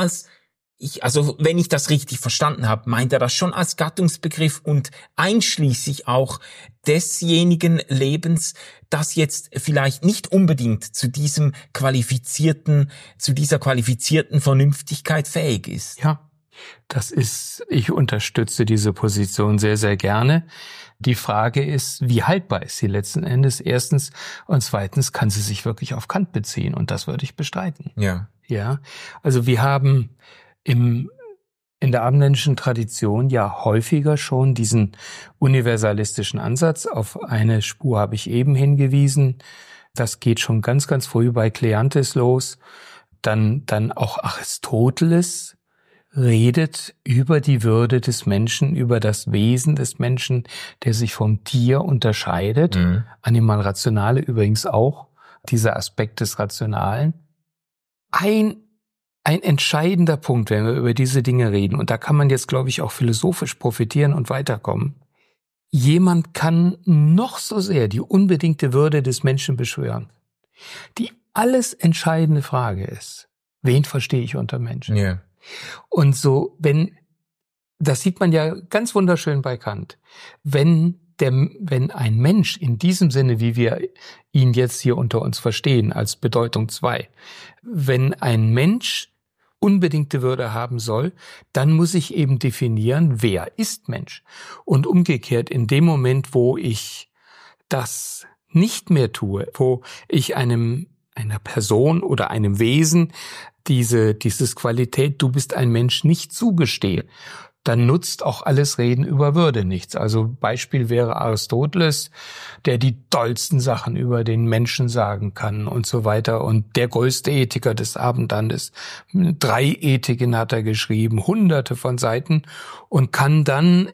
wenn ich das richtig verstanden habe, meint er das schon als Gattungsbegriff und einschließlich auch desjenigen Lebens, das jetzt vielleicht nicht unbedingt zu dieser qualifizierten Vernünftigkeit fähig ist. Ja, ich unterstütze diese Position sehr, sehr gerne. Die Frage ist, wie haltbar ist sie letzten Endes? Erstens und zweitens, kann sie sich wirklich auf Kant beziehen? Und das würde ich bestreiten. Ja. Also wir haben in der abendländischen Tradition ja häufiger schon diesen universalistischen Ansatz. Auf eine Spur habe ich eben hingewiesen. Das geht schon ganz, ganz früh bei Kleanthes los. Dann auch Aristoteles redet über die Würde des Menschen, über das Wesen des Menschen, der sich vom Tier unterscheidet. Animal Rationale übrigens auch, dieser Aspekt des Rationalen. Ein entscheidender Punkt, wenn wir über diese Dinge reden, und da kann man jetzt, glaube ich, auch philosophisch profitieren und weiterkommen. Jemand kann noch so sehr die unbedingte Würde des Menschen beschwören. Die alles entscheidende Frage ist, wen verstehe ich unter Menschen? Yeah. Und das sieht man ja ganz wunderschön bei Kant, wenn ein Mensch in diesem Sinne, wie wir ihn jetzt hier unter uns verstehen, als Bedeutung 2, wenn ein Mensch unbedingte Würde haben soll, dann muss ich eben definieren, wer ist Mensch. Und umgekehrt, in dem Moment, wo ich das nicht mehr tue, wo ich einer Person oder einem Wesen dieses Qualität, du bist ein Mensch, nicht zugestehe, dann nutzt auch alles Reden über Würde nichts. Also Beispiel wäre Aristoteles, der die tollsten Sachen über den Menschen sagen kann und so weiter. Und der größte Ethiker des Abendlandes. 3 Ethiken hat er geschrieben, hunderte von Seiten und kann dann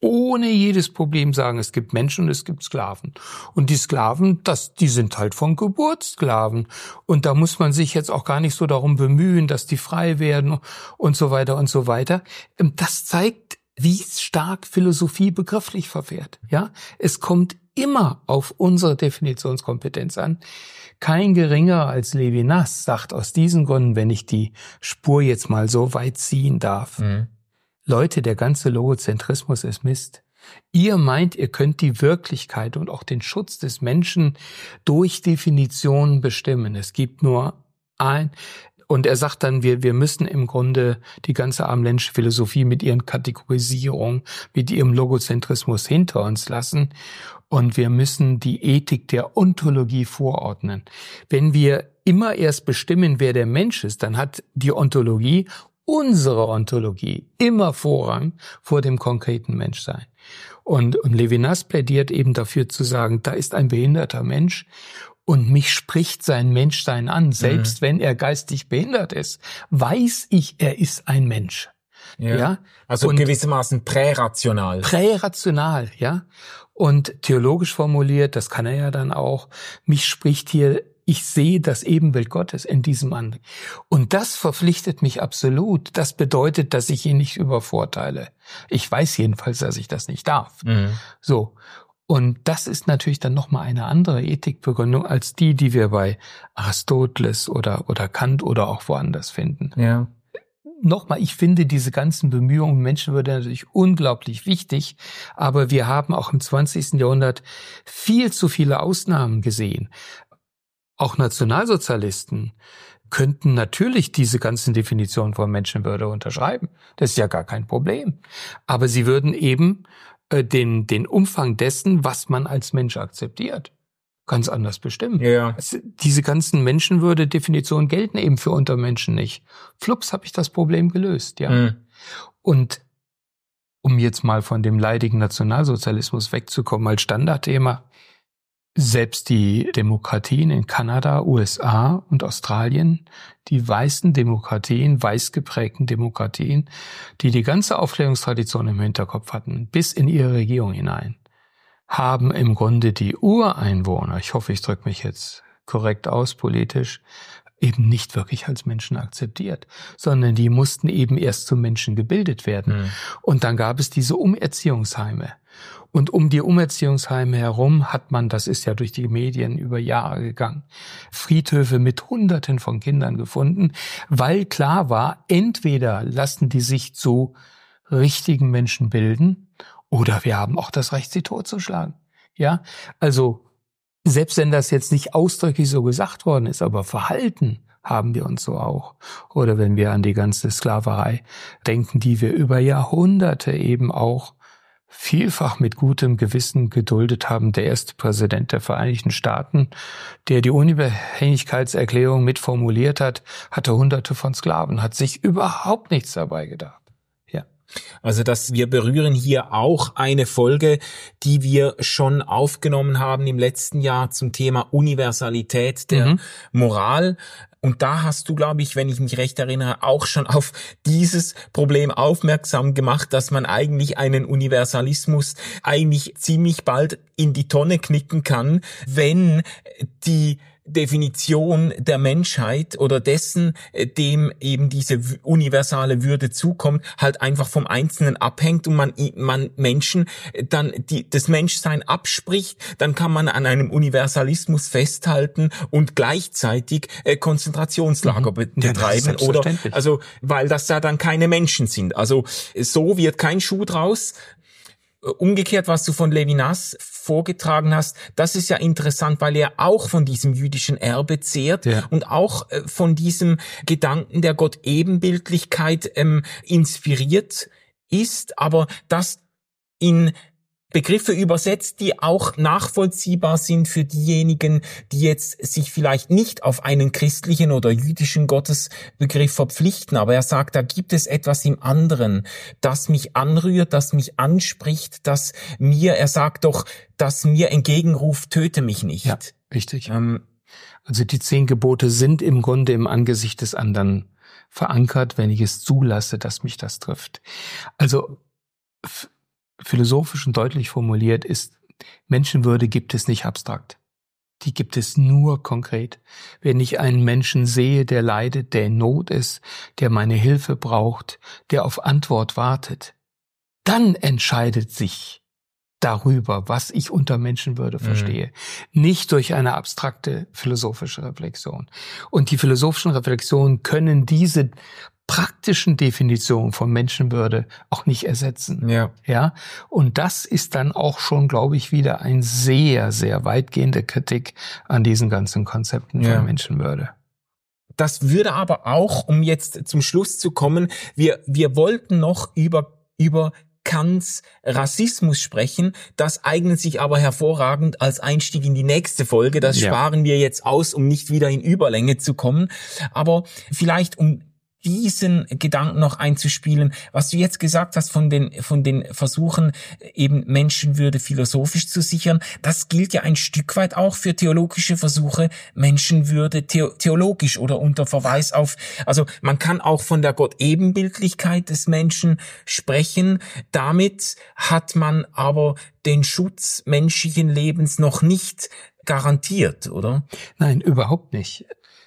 ohne jedes Problem sagen, es gibt Menschen und es gibt Sklaven. Und die Sklaven, die sind halt von Geburt Sklaven. Und da muss man sich jetzt auch gar nicht so darum bemühen, dass die frei werden und so weiter und so weiter. Das zeigt, wie stark Philosophie begrifflich verfährt. Ja, es kommt immer auf unsere Definitionskompetenz an. Kein geringer als Levinas sagt aus diesen Gründen, wenn ich die Spur jetzt mal so weit ziehen darf. Leute, der ganze Logozentrismus ist Mist. Ihr meint, ihr könnt die Wirklichkeit und auch den Schutz des Menschen durch Definitionen bestimmen. Es gibt nur ein. Und er sagt dann, wir müssen im Grunde die ganze abendländische Philosophie mit ihren Kategorisierungen, mit ihrem Logozentrismus hinter uns lassen. Und wir müssen die Ethik der Ontologie vorordnen. Wenn wir immer erst bestimmen, wer der Mensch ist, dann hat die Ontologie, unsere Ontologie, immer Vorrang vor dem konkreten Menschsein. Und Levinas plädiert eben dafür zu sagen, da ist ein behinderter Mensch und mich spricht sein Menschsein an. Selbst wenn er geistig behindert ist, weiß ich, er ist ein Mensch. Ja? Also und gewissermaßen prärational. Prärational, ja. Und theologisch formuliert, das kann er ja dann auch, mich spricht hier, ich sehe das Ebenbild Gottes in diesem Mann. Und das verpflichtet mich absolut. Das bedeutet, dass ich ihn nicht übervorteile. Ich weiß jedenfalls, dass ich das nicht darf. So. Und das ist natürlich dann nochmal eine andere Ethikbegründung als die wir bei Aristoteles oder Kant oder auch woanders finden. Ja. Nochmal, ich finde diese ganzen Bemühungen um Menschenwürde natürlich unglaublich wichtig, aber wir haben auch im 20. Jahrhundert viel zu viele Ausnahmen gesehen. Auch Nationalsozialisten könnten natürlich diese ganzen Definitionen von Menschenwürde unterschreiben. Das ist ja gar kein Problem. Aber sie würden eben den Umfang dessen, was man als Mensch akzeptiert, ganz anders bestimmen. Ja. Diese ganzen Menschenwürde-Definitionen gelten eben für Untermenschen nicht. Flups, habe ich das Problem gelöst, ja. Und um jetzt mal von dem leidigen Nationalsozialismus wegzukommen als Standardthema, selbst die Demokratien in Kanada, USA und Australien, die weißen Demokratien, weiß geprägten Demokratien, die ganze Aufklärungstradition im Hinterkopf hatten, bis in ihre Regierung hinein, haben im Grunde die Ureinwohner, ich hoffe, ich drücke mich jetzt korrekt aus politisch, eben nicht wirklich als Menschen akzeptiert, sondern die mussten eben erst zu Menschen gebildet werden. Und dann gab es diese Umerziehungsheime. Und um die Umerziehungsheime herum hat man, das ist ja durch die Medien über Jahre gegangen, Friedhöfe mit Hunderten von Kindern gefunden, weil klar war, entweder lassen die sich zu richtigen Menschen bilden oder wir haben auch das Recht, sie totzuschlagen. Ja, also selbst wenn das jetzt nicht ausdrücklich so gesagt worden ist, aber Verhalten haben wir uns so auch. Oder wenn wir an die ganze Sklaverei denken, die wir über Jahrhunderte eben auch vielfach mit gutem Gewissen geduldet haben. Der erste Präsident der Vereinigten Staaten, der die Unabhängigkeitserklärung mitformuliert hat, hatte Hunderte von Sklaven, hat sich überhaupt nichts dabei gedacht. Ja. Also wir berühren hier auch eine Folge, die wir schon aufgenommen haben im letzten Jahr zum Thema Universalität der Moral. Und da hast du, glaube ich, wenn ich mich recht erinnere, auch schon auf dieses Problem aufmerksam gemacht, dass man eigentlich einen Universalismus eigentlich ziemlich bald in die Tonne knicken kann, wenn die Definition der Menschheit oder dessen, dem eben diese universale Würde zukommt, halt einfach vom Einzelnen abhängt und man Menschen dann das Menschsein abspricht, dann kann man an einem Universalismus festhalten und gleichzeitig Konzentrationslager betreiben oder also weil das da dann keine Menschen sind. Also so wird kein Schuh draus. Umgekehrt, was du von Levinas vorgetragen hast, das ist ja interessant, weil er auch von diesem jüdischen Erbe zehrt und auch von diesem Gedanken der Gott-Ebenbildlichkeit inspiriert ist, aber das in Begriffe übersetzt, die auch nachvollziehbar sind für diejenigen, die jetzt sich vielleicht nicht auf einen christlichen oder jüdischen Gottesbegriff verpflichten. Aber er sagt, da gibt es etwas im anderen, das mich anrührt, das mich anspricht, er sagt doch, das mir entgegenruft, töte mich nicht. Ja, richtig. Also die 10 Gebote sind im Grunde im Angesicht des anderen verankert, wenn ich es zulasse, dass mich das trifft. Also philosophisch und deutlich formuliert ist, Menschenwürde gibt es nicht abstrakt. Die gibt es nur konkret. Wenn ich einen Menschen sehe, der leidet, der in Not ist, der meine Hilfe braucht, der auf Antwort wartet, dann entscheidet sich darüber, was ich unter Menschenwürde verstehe. Nicht durch eine abstrakte philosophische Reflexion. Und die philosophischen Reflexionen können diese praktischen Definitionen von Menschenwürde auch nicht ersetzen. Ja. Und das ist dann auch schon, glaube ich, wieder ein sehr, sehr weitgehende Kritik an diesen ganzen Konzepten von Menschenwürde. Das würde aber auch, um jetzt zum Schluss zu kommen, wir wollten noch über Kants Rassismus sprechen. Das eignet sich aber hervorragend als Einstieg in die nächste Folge. Das sparen wir jetzt aus, um nicht wieder in Überlänge zu kommen. Aber vielleicht um diesen Gedanken noch einzuspielen, was du jetzt gesagt hast von den Versuchen, eben Menschenwürde philosophisch zu sichern, das gilt ja ein Stück weit auch für theologische Versuche, Menschenwürde theologisch oder unter Verweis auf, also man kann auch von der Gottebenbildlichkeit des Menschen sprechen, damit hat man aber den Schutz menschlichen Lebens noch nicht garantiert, oder? Nein, überhaupt nicht.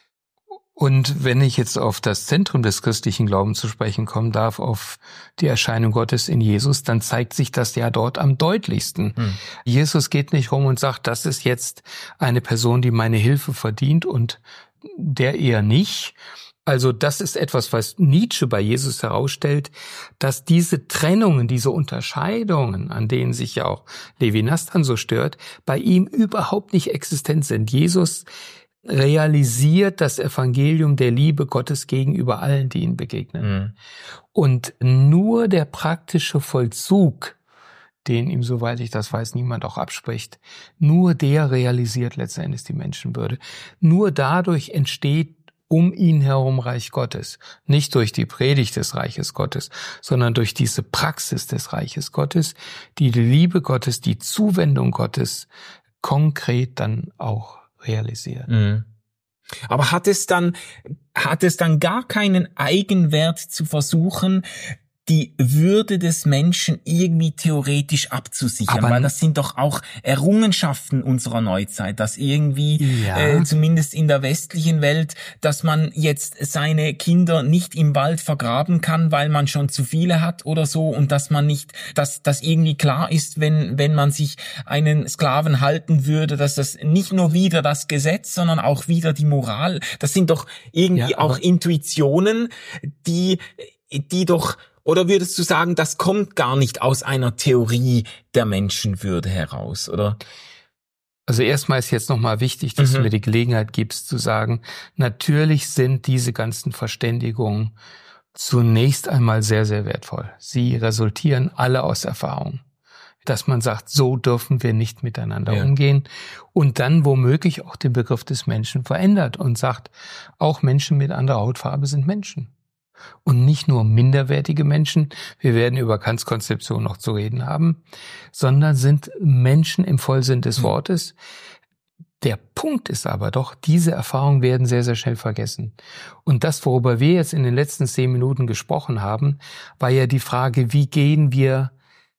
Und wenn ich jetzt auf das Zentrum des christlichen Glaubens zu sprechen kommen darf, auf die Erscheinung Gottes in Jesus, dann zeigt sich das ja dort am deutlichsten. Jesus geht nicht rum und sagt, das ist jetzt eine Person, die meine Hilfe verdient und der eher nicht. Also das ist etwas, was Nietzsche bei Jesus herausstellt, dass diese Trennungen, diese Unterscheidungen, an denen sich ja auch Levinas dann so stört, bei ihm überhaupt nicht existent sind. Jesus realisiert das Evangelium der Liebe Gottes gegenüber allen, die ihm begegnen. Und nur der praktische Vollzug, den ihm, soweit ich das weiß, niemand auch abspricht, nur der realisiert letztendlich die Menschenwürde. Nur dadurch entsteht um ihn herum Reich Gottes. Nicht durch die Predigt des Reiches Gottes, sondern durch diese Praxis des Reiches Gottes, die Liebe Gottes, die Zuwendung Gottes konkret dann auch realisiert. Aber hat es dann gar keinen Eigenwert zu versuchen, die Würde des Menschen irgendwie theoretisch abzusichern? Weil das sind doch auch Errungenschaften unserer Neuzeit, dass irgendwie, zumindest in der westlichen Welt, dass man jetzt seine Kinder nicht im Wald vergraben kann, weil man schon zu viele hat oder so, und dass man nicht, dass das irgendwie klar ist, wenn man sich einen Sklaven halten würde, dass das nicht nur wieder das Gesetz, sondern auch wieder die Moral, das sind doch irgendwie auch Intuitionen, die doch. Oder würdest du sagen, das kommt gar nicht aus einer Theorie der Menschenwürde heraus, oder? Also erstmal ist jetzt nochmal wichtig, dass du mir die Gelegenheit gibst zu sagen, natürlich sind diese ganzen Verständigungen zunächst einmal sehr, sehr wertvoll. Sie resultieren alle aus Erfahrung. Dass man sagt, so dürfen wir nicht miteinander umgehen, und dann womöglich auch den Begriff des Menschen verändert und sagt, auch Menschen mit anderer Hautfarbe sind Menschen. Und nicht nur minderwertige Menschen, wir werden über Kants Konzeption noch zu reden haben, sondern sind Menschen im Vollsinn des Wortes. Der Punkt ist aber doch, diese Erfahrungen werden sehr, sehr schnell vergessen. Und das, worüber wir jetzt in den letzten 10 Minuten gesprochen haben, war ja die Frage, wie gehen wir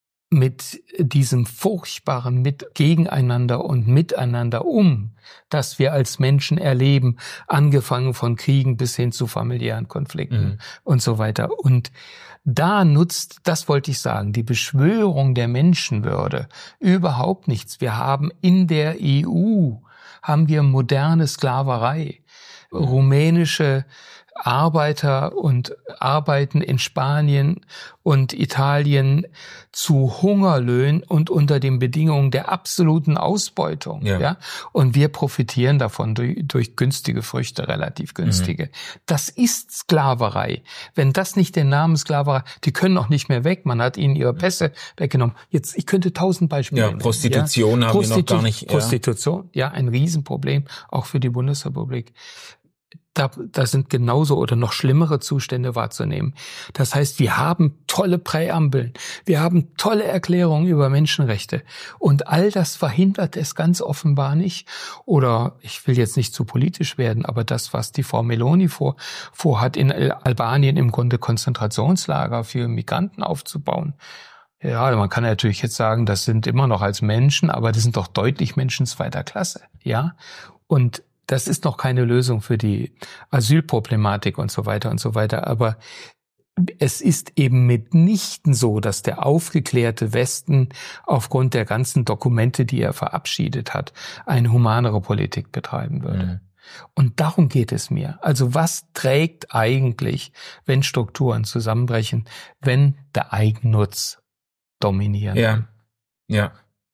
mit diesem furchtbaren Gegeneinander und Miteinander um, das wir als Menschen erleben, angefangen von Kriegen bis hin zu familiären Konflikten und so weiter. Und da nutzt, das wollte ich sagen, die Beschwörung der Menschenwürde überhaupt nichts. Wir haben in der EU, moderne Sklaverei, rumänische Arbeiter und arbeiten in Spanien und Italien zu Hungerlöhnen und unter den Bedingungen der absoluten Ausbeutung. Ja? Und wir profitieren davon durch günstige Früchte, relativ günstige. Das ist Sklaverei. Wenn das nicht den Namen Sklaverei, die können auch nicht mehr weg. Man hat ihnen ihre Pässe weggenommen. Jetzt, ich könnte 1000 Beispiele nennen. Prostitution haben wir noch gar nicht. Prostitution, ein Riesenproblem, auch für die Bundesrepublik. Da sind genauso oder noch schlimmere Zustände wahrzunehmen. Das heißt, wir haben tolle Präambeln, wir haben tolle Erklärungen über Menschenrechte, und all das verhindert es ganz offenbar nicht. Oder ich will jetzt nicht zu politisch werden, aber das, was die Frau Meloni vorhat, in Albanien im Grunde Konzentrationslager für Migranten aufzubauen, Ja, man kann natürlich jetzt sagen, das sind immer noch als Menschen, aber das sind doch deutlich Menschen zweiter Klasse, ja. Und das ist noch keine Lösung für die Asylproblematik und so weiter und so weiter. Aber es ist eben mitnichten so, dass der aufgeklärte Westen aufgrund der ganzen Dokumente, die er verabschiedet hat, eine humanere Politik betreiben würde. Mhm. Und darum geht es mir. Also was trägt eigentlich, wenn Strukturen zusammenbrechen, wenn der Eigennutz dominiert? Ja.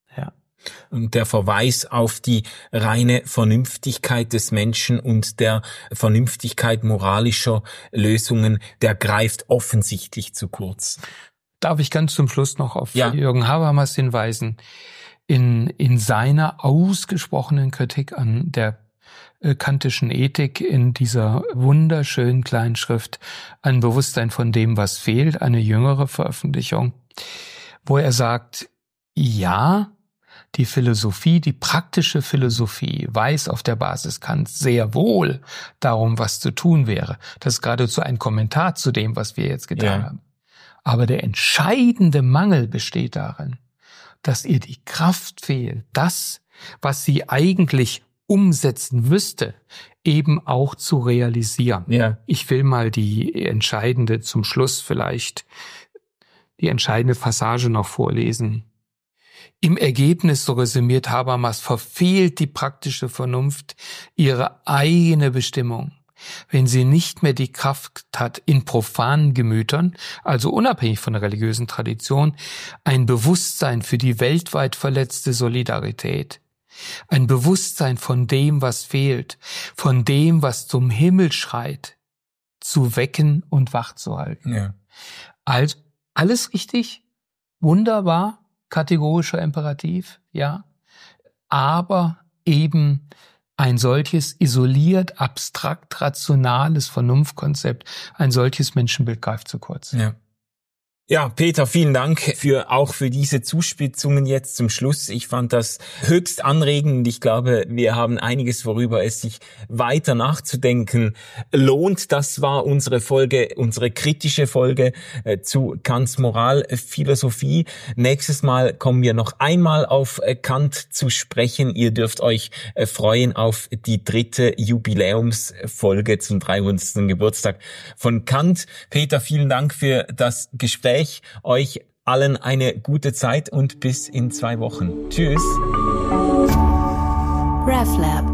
Und der Verweis auf die reine Vernünftigkeit des Menschen und der Vernünftigkeit moralischer Lösungen, der greift offensichtlich zu kurz. Darf ich ganz zum Schluss noch auf Jürgen Habermas hinweisen? In seiner ausgesprochenen Kritik an der kantischen Ethik in dieser wunderschönen kleinen Schrift Ein Bewusstsein von dem, was fehlt, eine jüngere Veröffentlichung, wo er sagt, ja, die Philosophie, die praktische Philosophie weiß auf der Basis Kants sehr wohl darum, was zu tun wäre. Das ist geradezu ein Kommentar zu dem, was wir jetzt getan haben. Aber der entscheidende Mangel besteht darin, dass ihr die Kraft fehlt, das, was sie eigentlich umsetzen müsste, eben auch zu realisieren. Ja. Ich will mal zum Schluss vielleicht die entscheidende Passage noch vorlesen. Im Ergebnis, so resümiert Habermas, verfehlt die praktische Vernunft ihre eigene Bestimmung, wenn sie nicht mehr die Kraft hat, in profanen Gemütern, also unabhängig von der religiösen Tradition, ein Bewusstsein für die weltweit verletzte Solidarität, ein Bewusstsein von dem, was fehlt, von dem, was zum Himmel schreit, zu wecken und wach zu halten. Ja. Also alles richtig, wunderbar, kategorischer Imperativ, ja, aber eben ein solches isoliert, abstrakt, rationales Vernunftkonzept, ein solches Menschenbild greift zu kurz. Ja, Peter, vielen Dank auch für diese Zuspitzungen jetzt zum Schluss. Ich fand das höchst anregend und ich glaube, wir haben einiges, worüber es sich weiter nachzudenken lohnt. Das war unsere kritische Folge zu Kants Moralphilosophie. Nächstes Mal kommen wir noch einmal auf Kant zu sprechen. Ihr dürft euch freuen auf die 3. Jubiläumsfolge zum 300. Geburtstag von Kant. Peter, vielen Dank für das Gespräch. Euch allen eine gute Zeit und bis in 2 Wochen. Tschüss. RefLab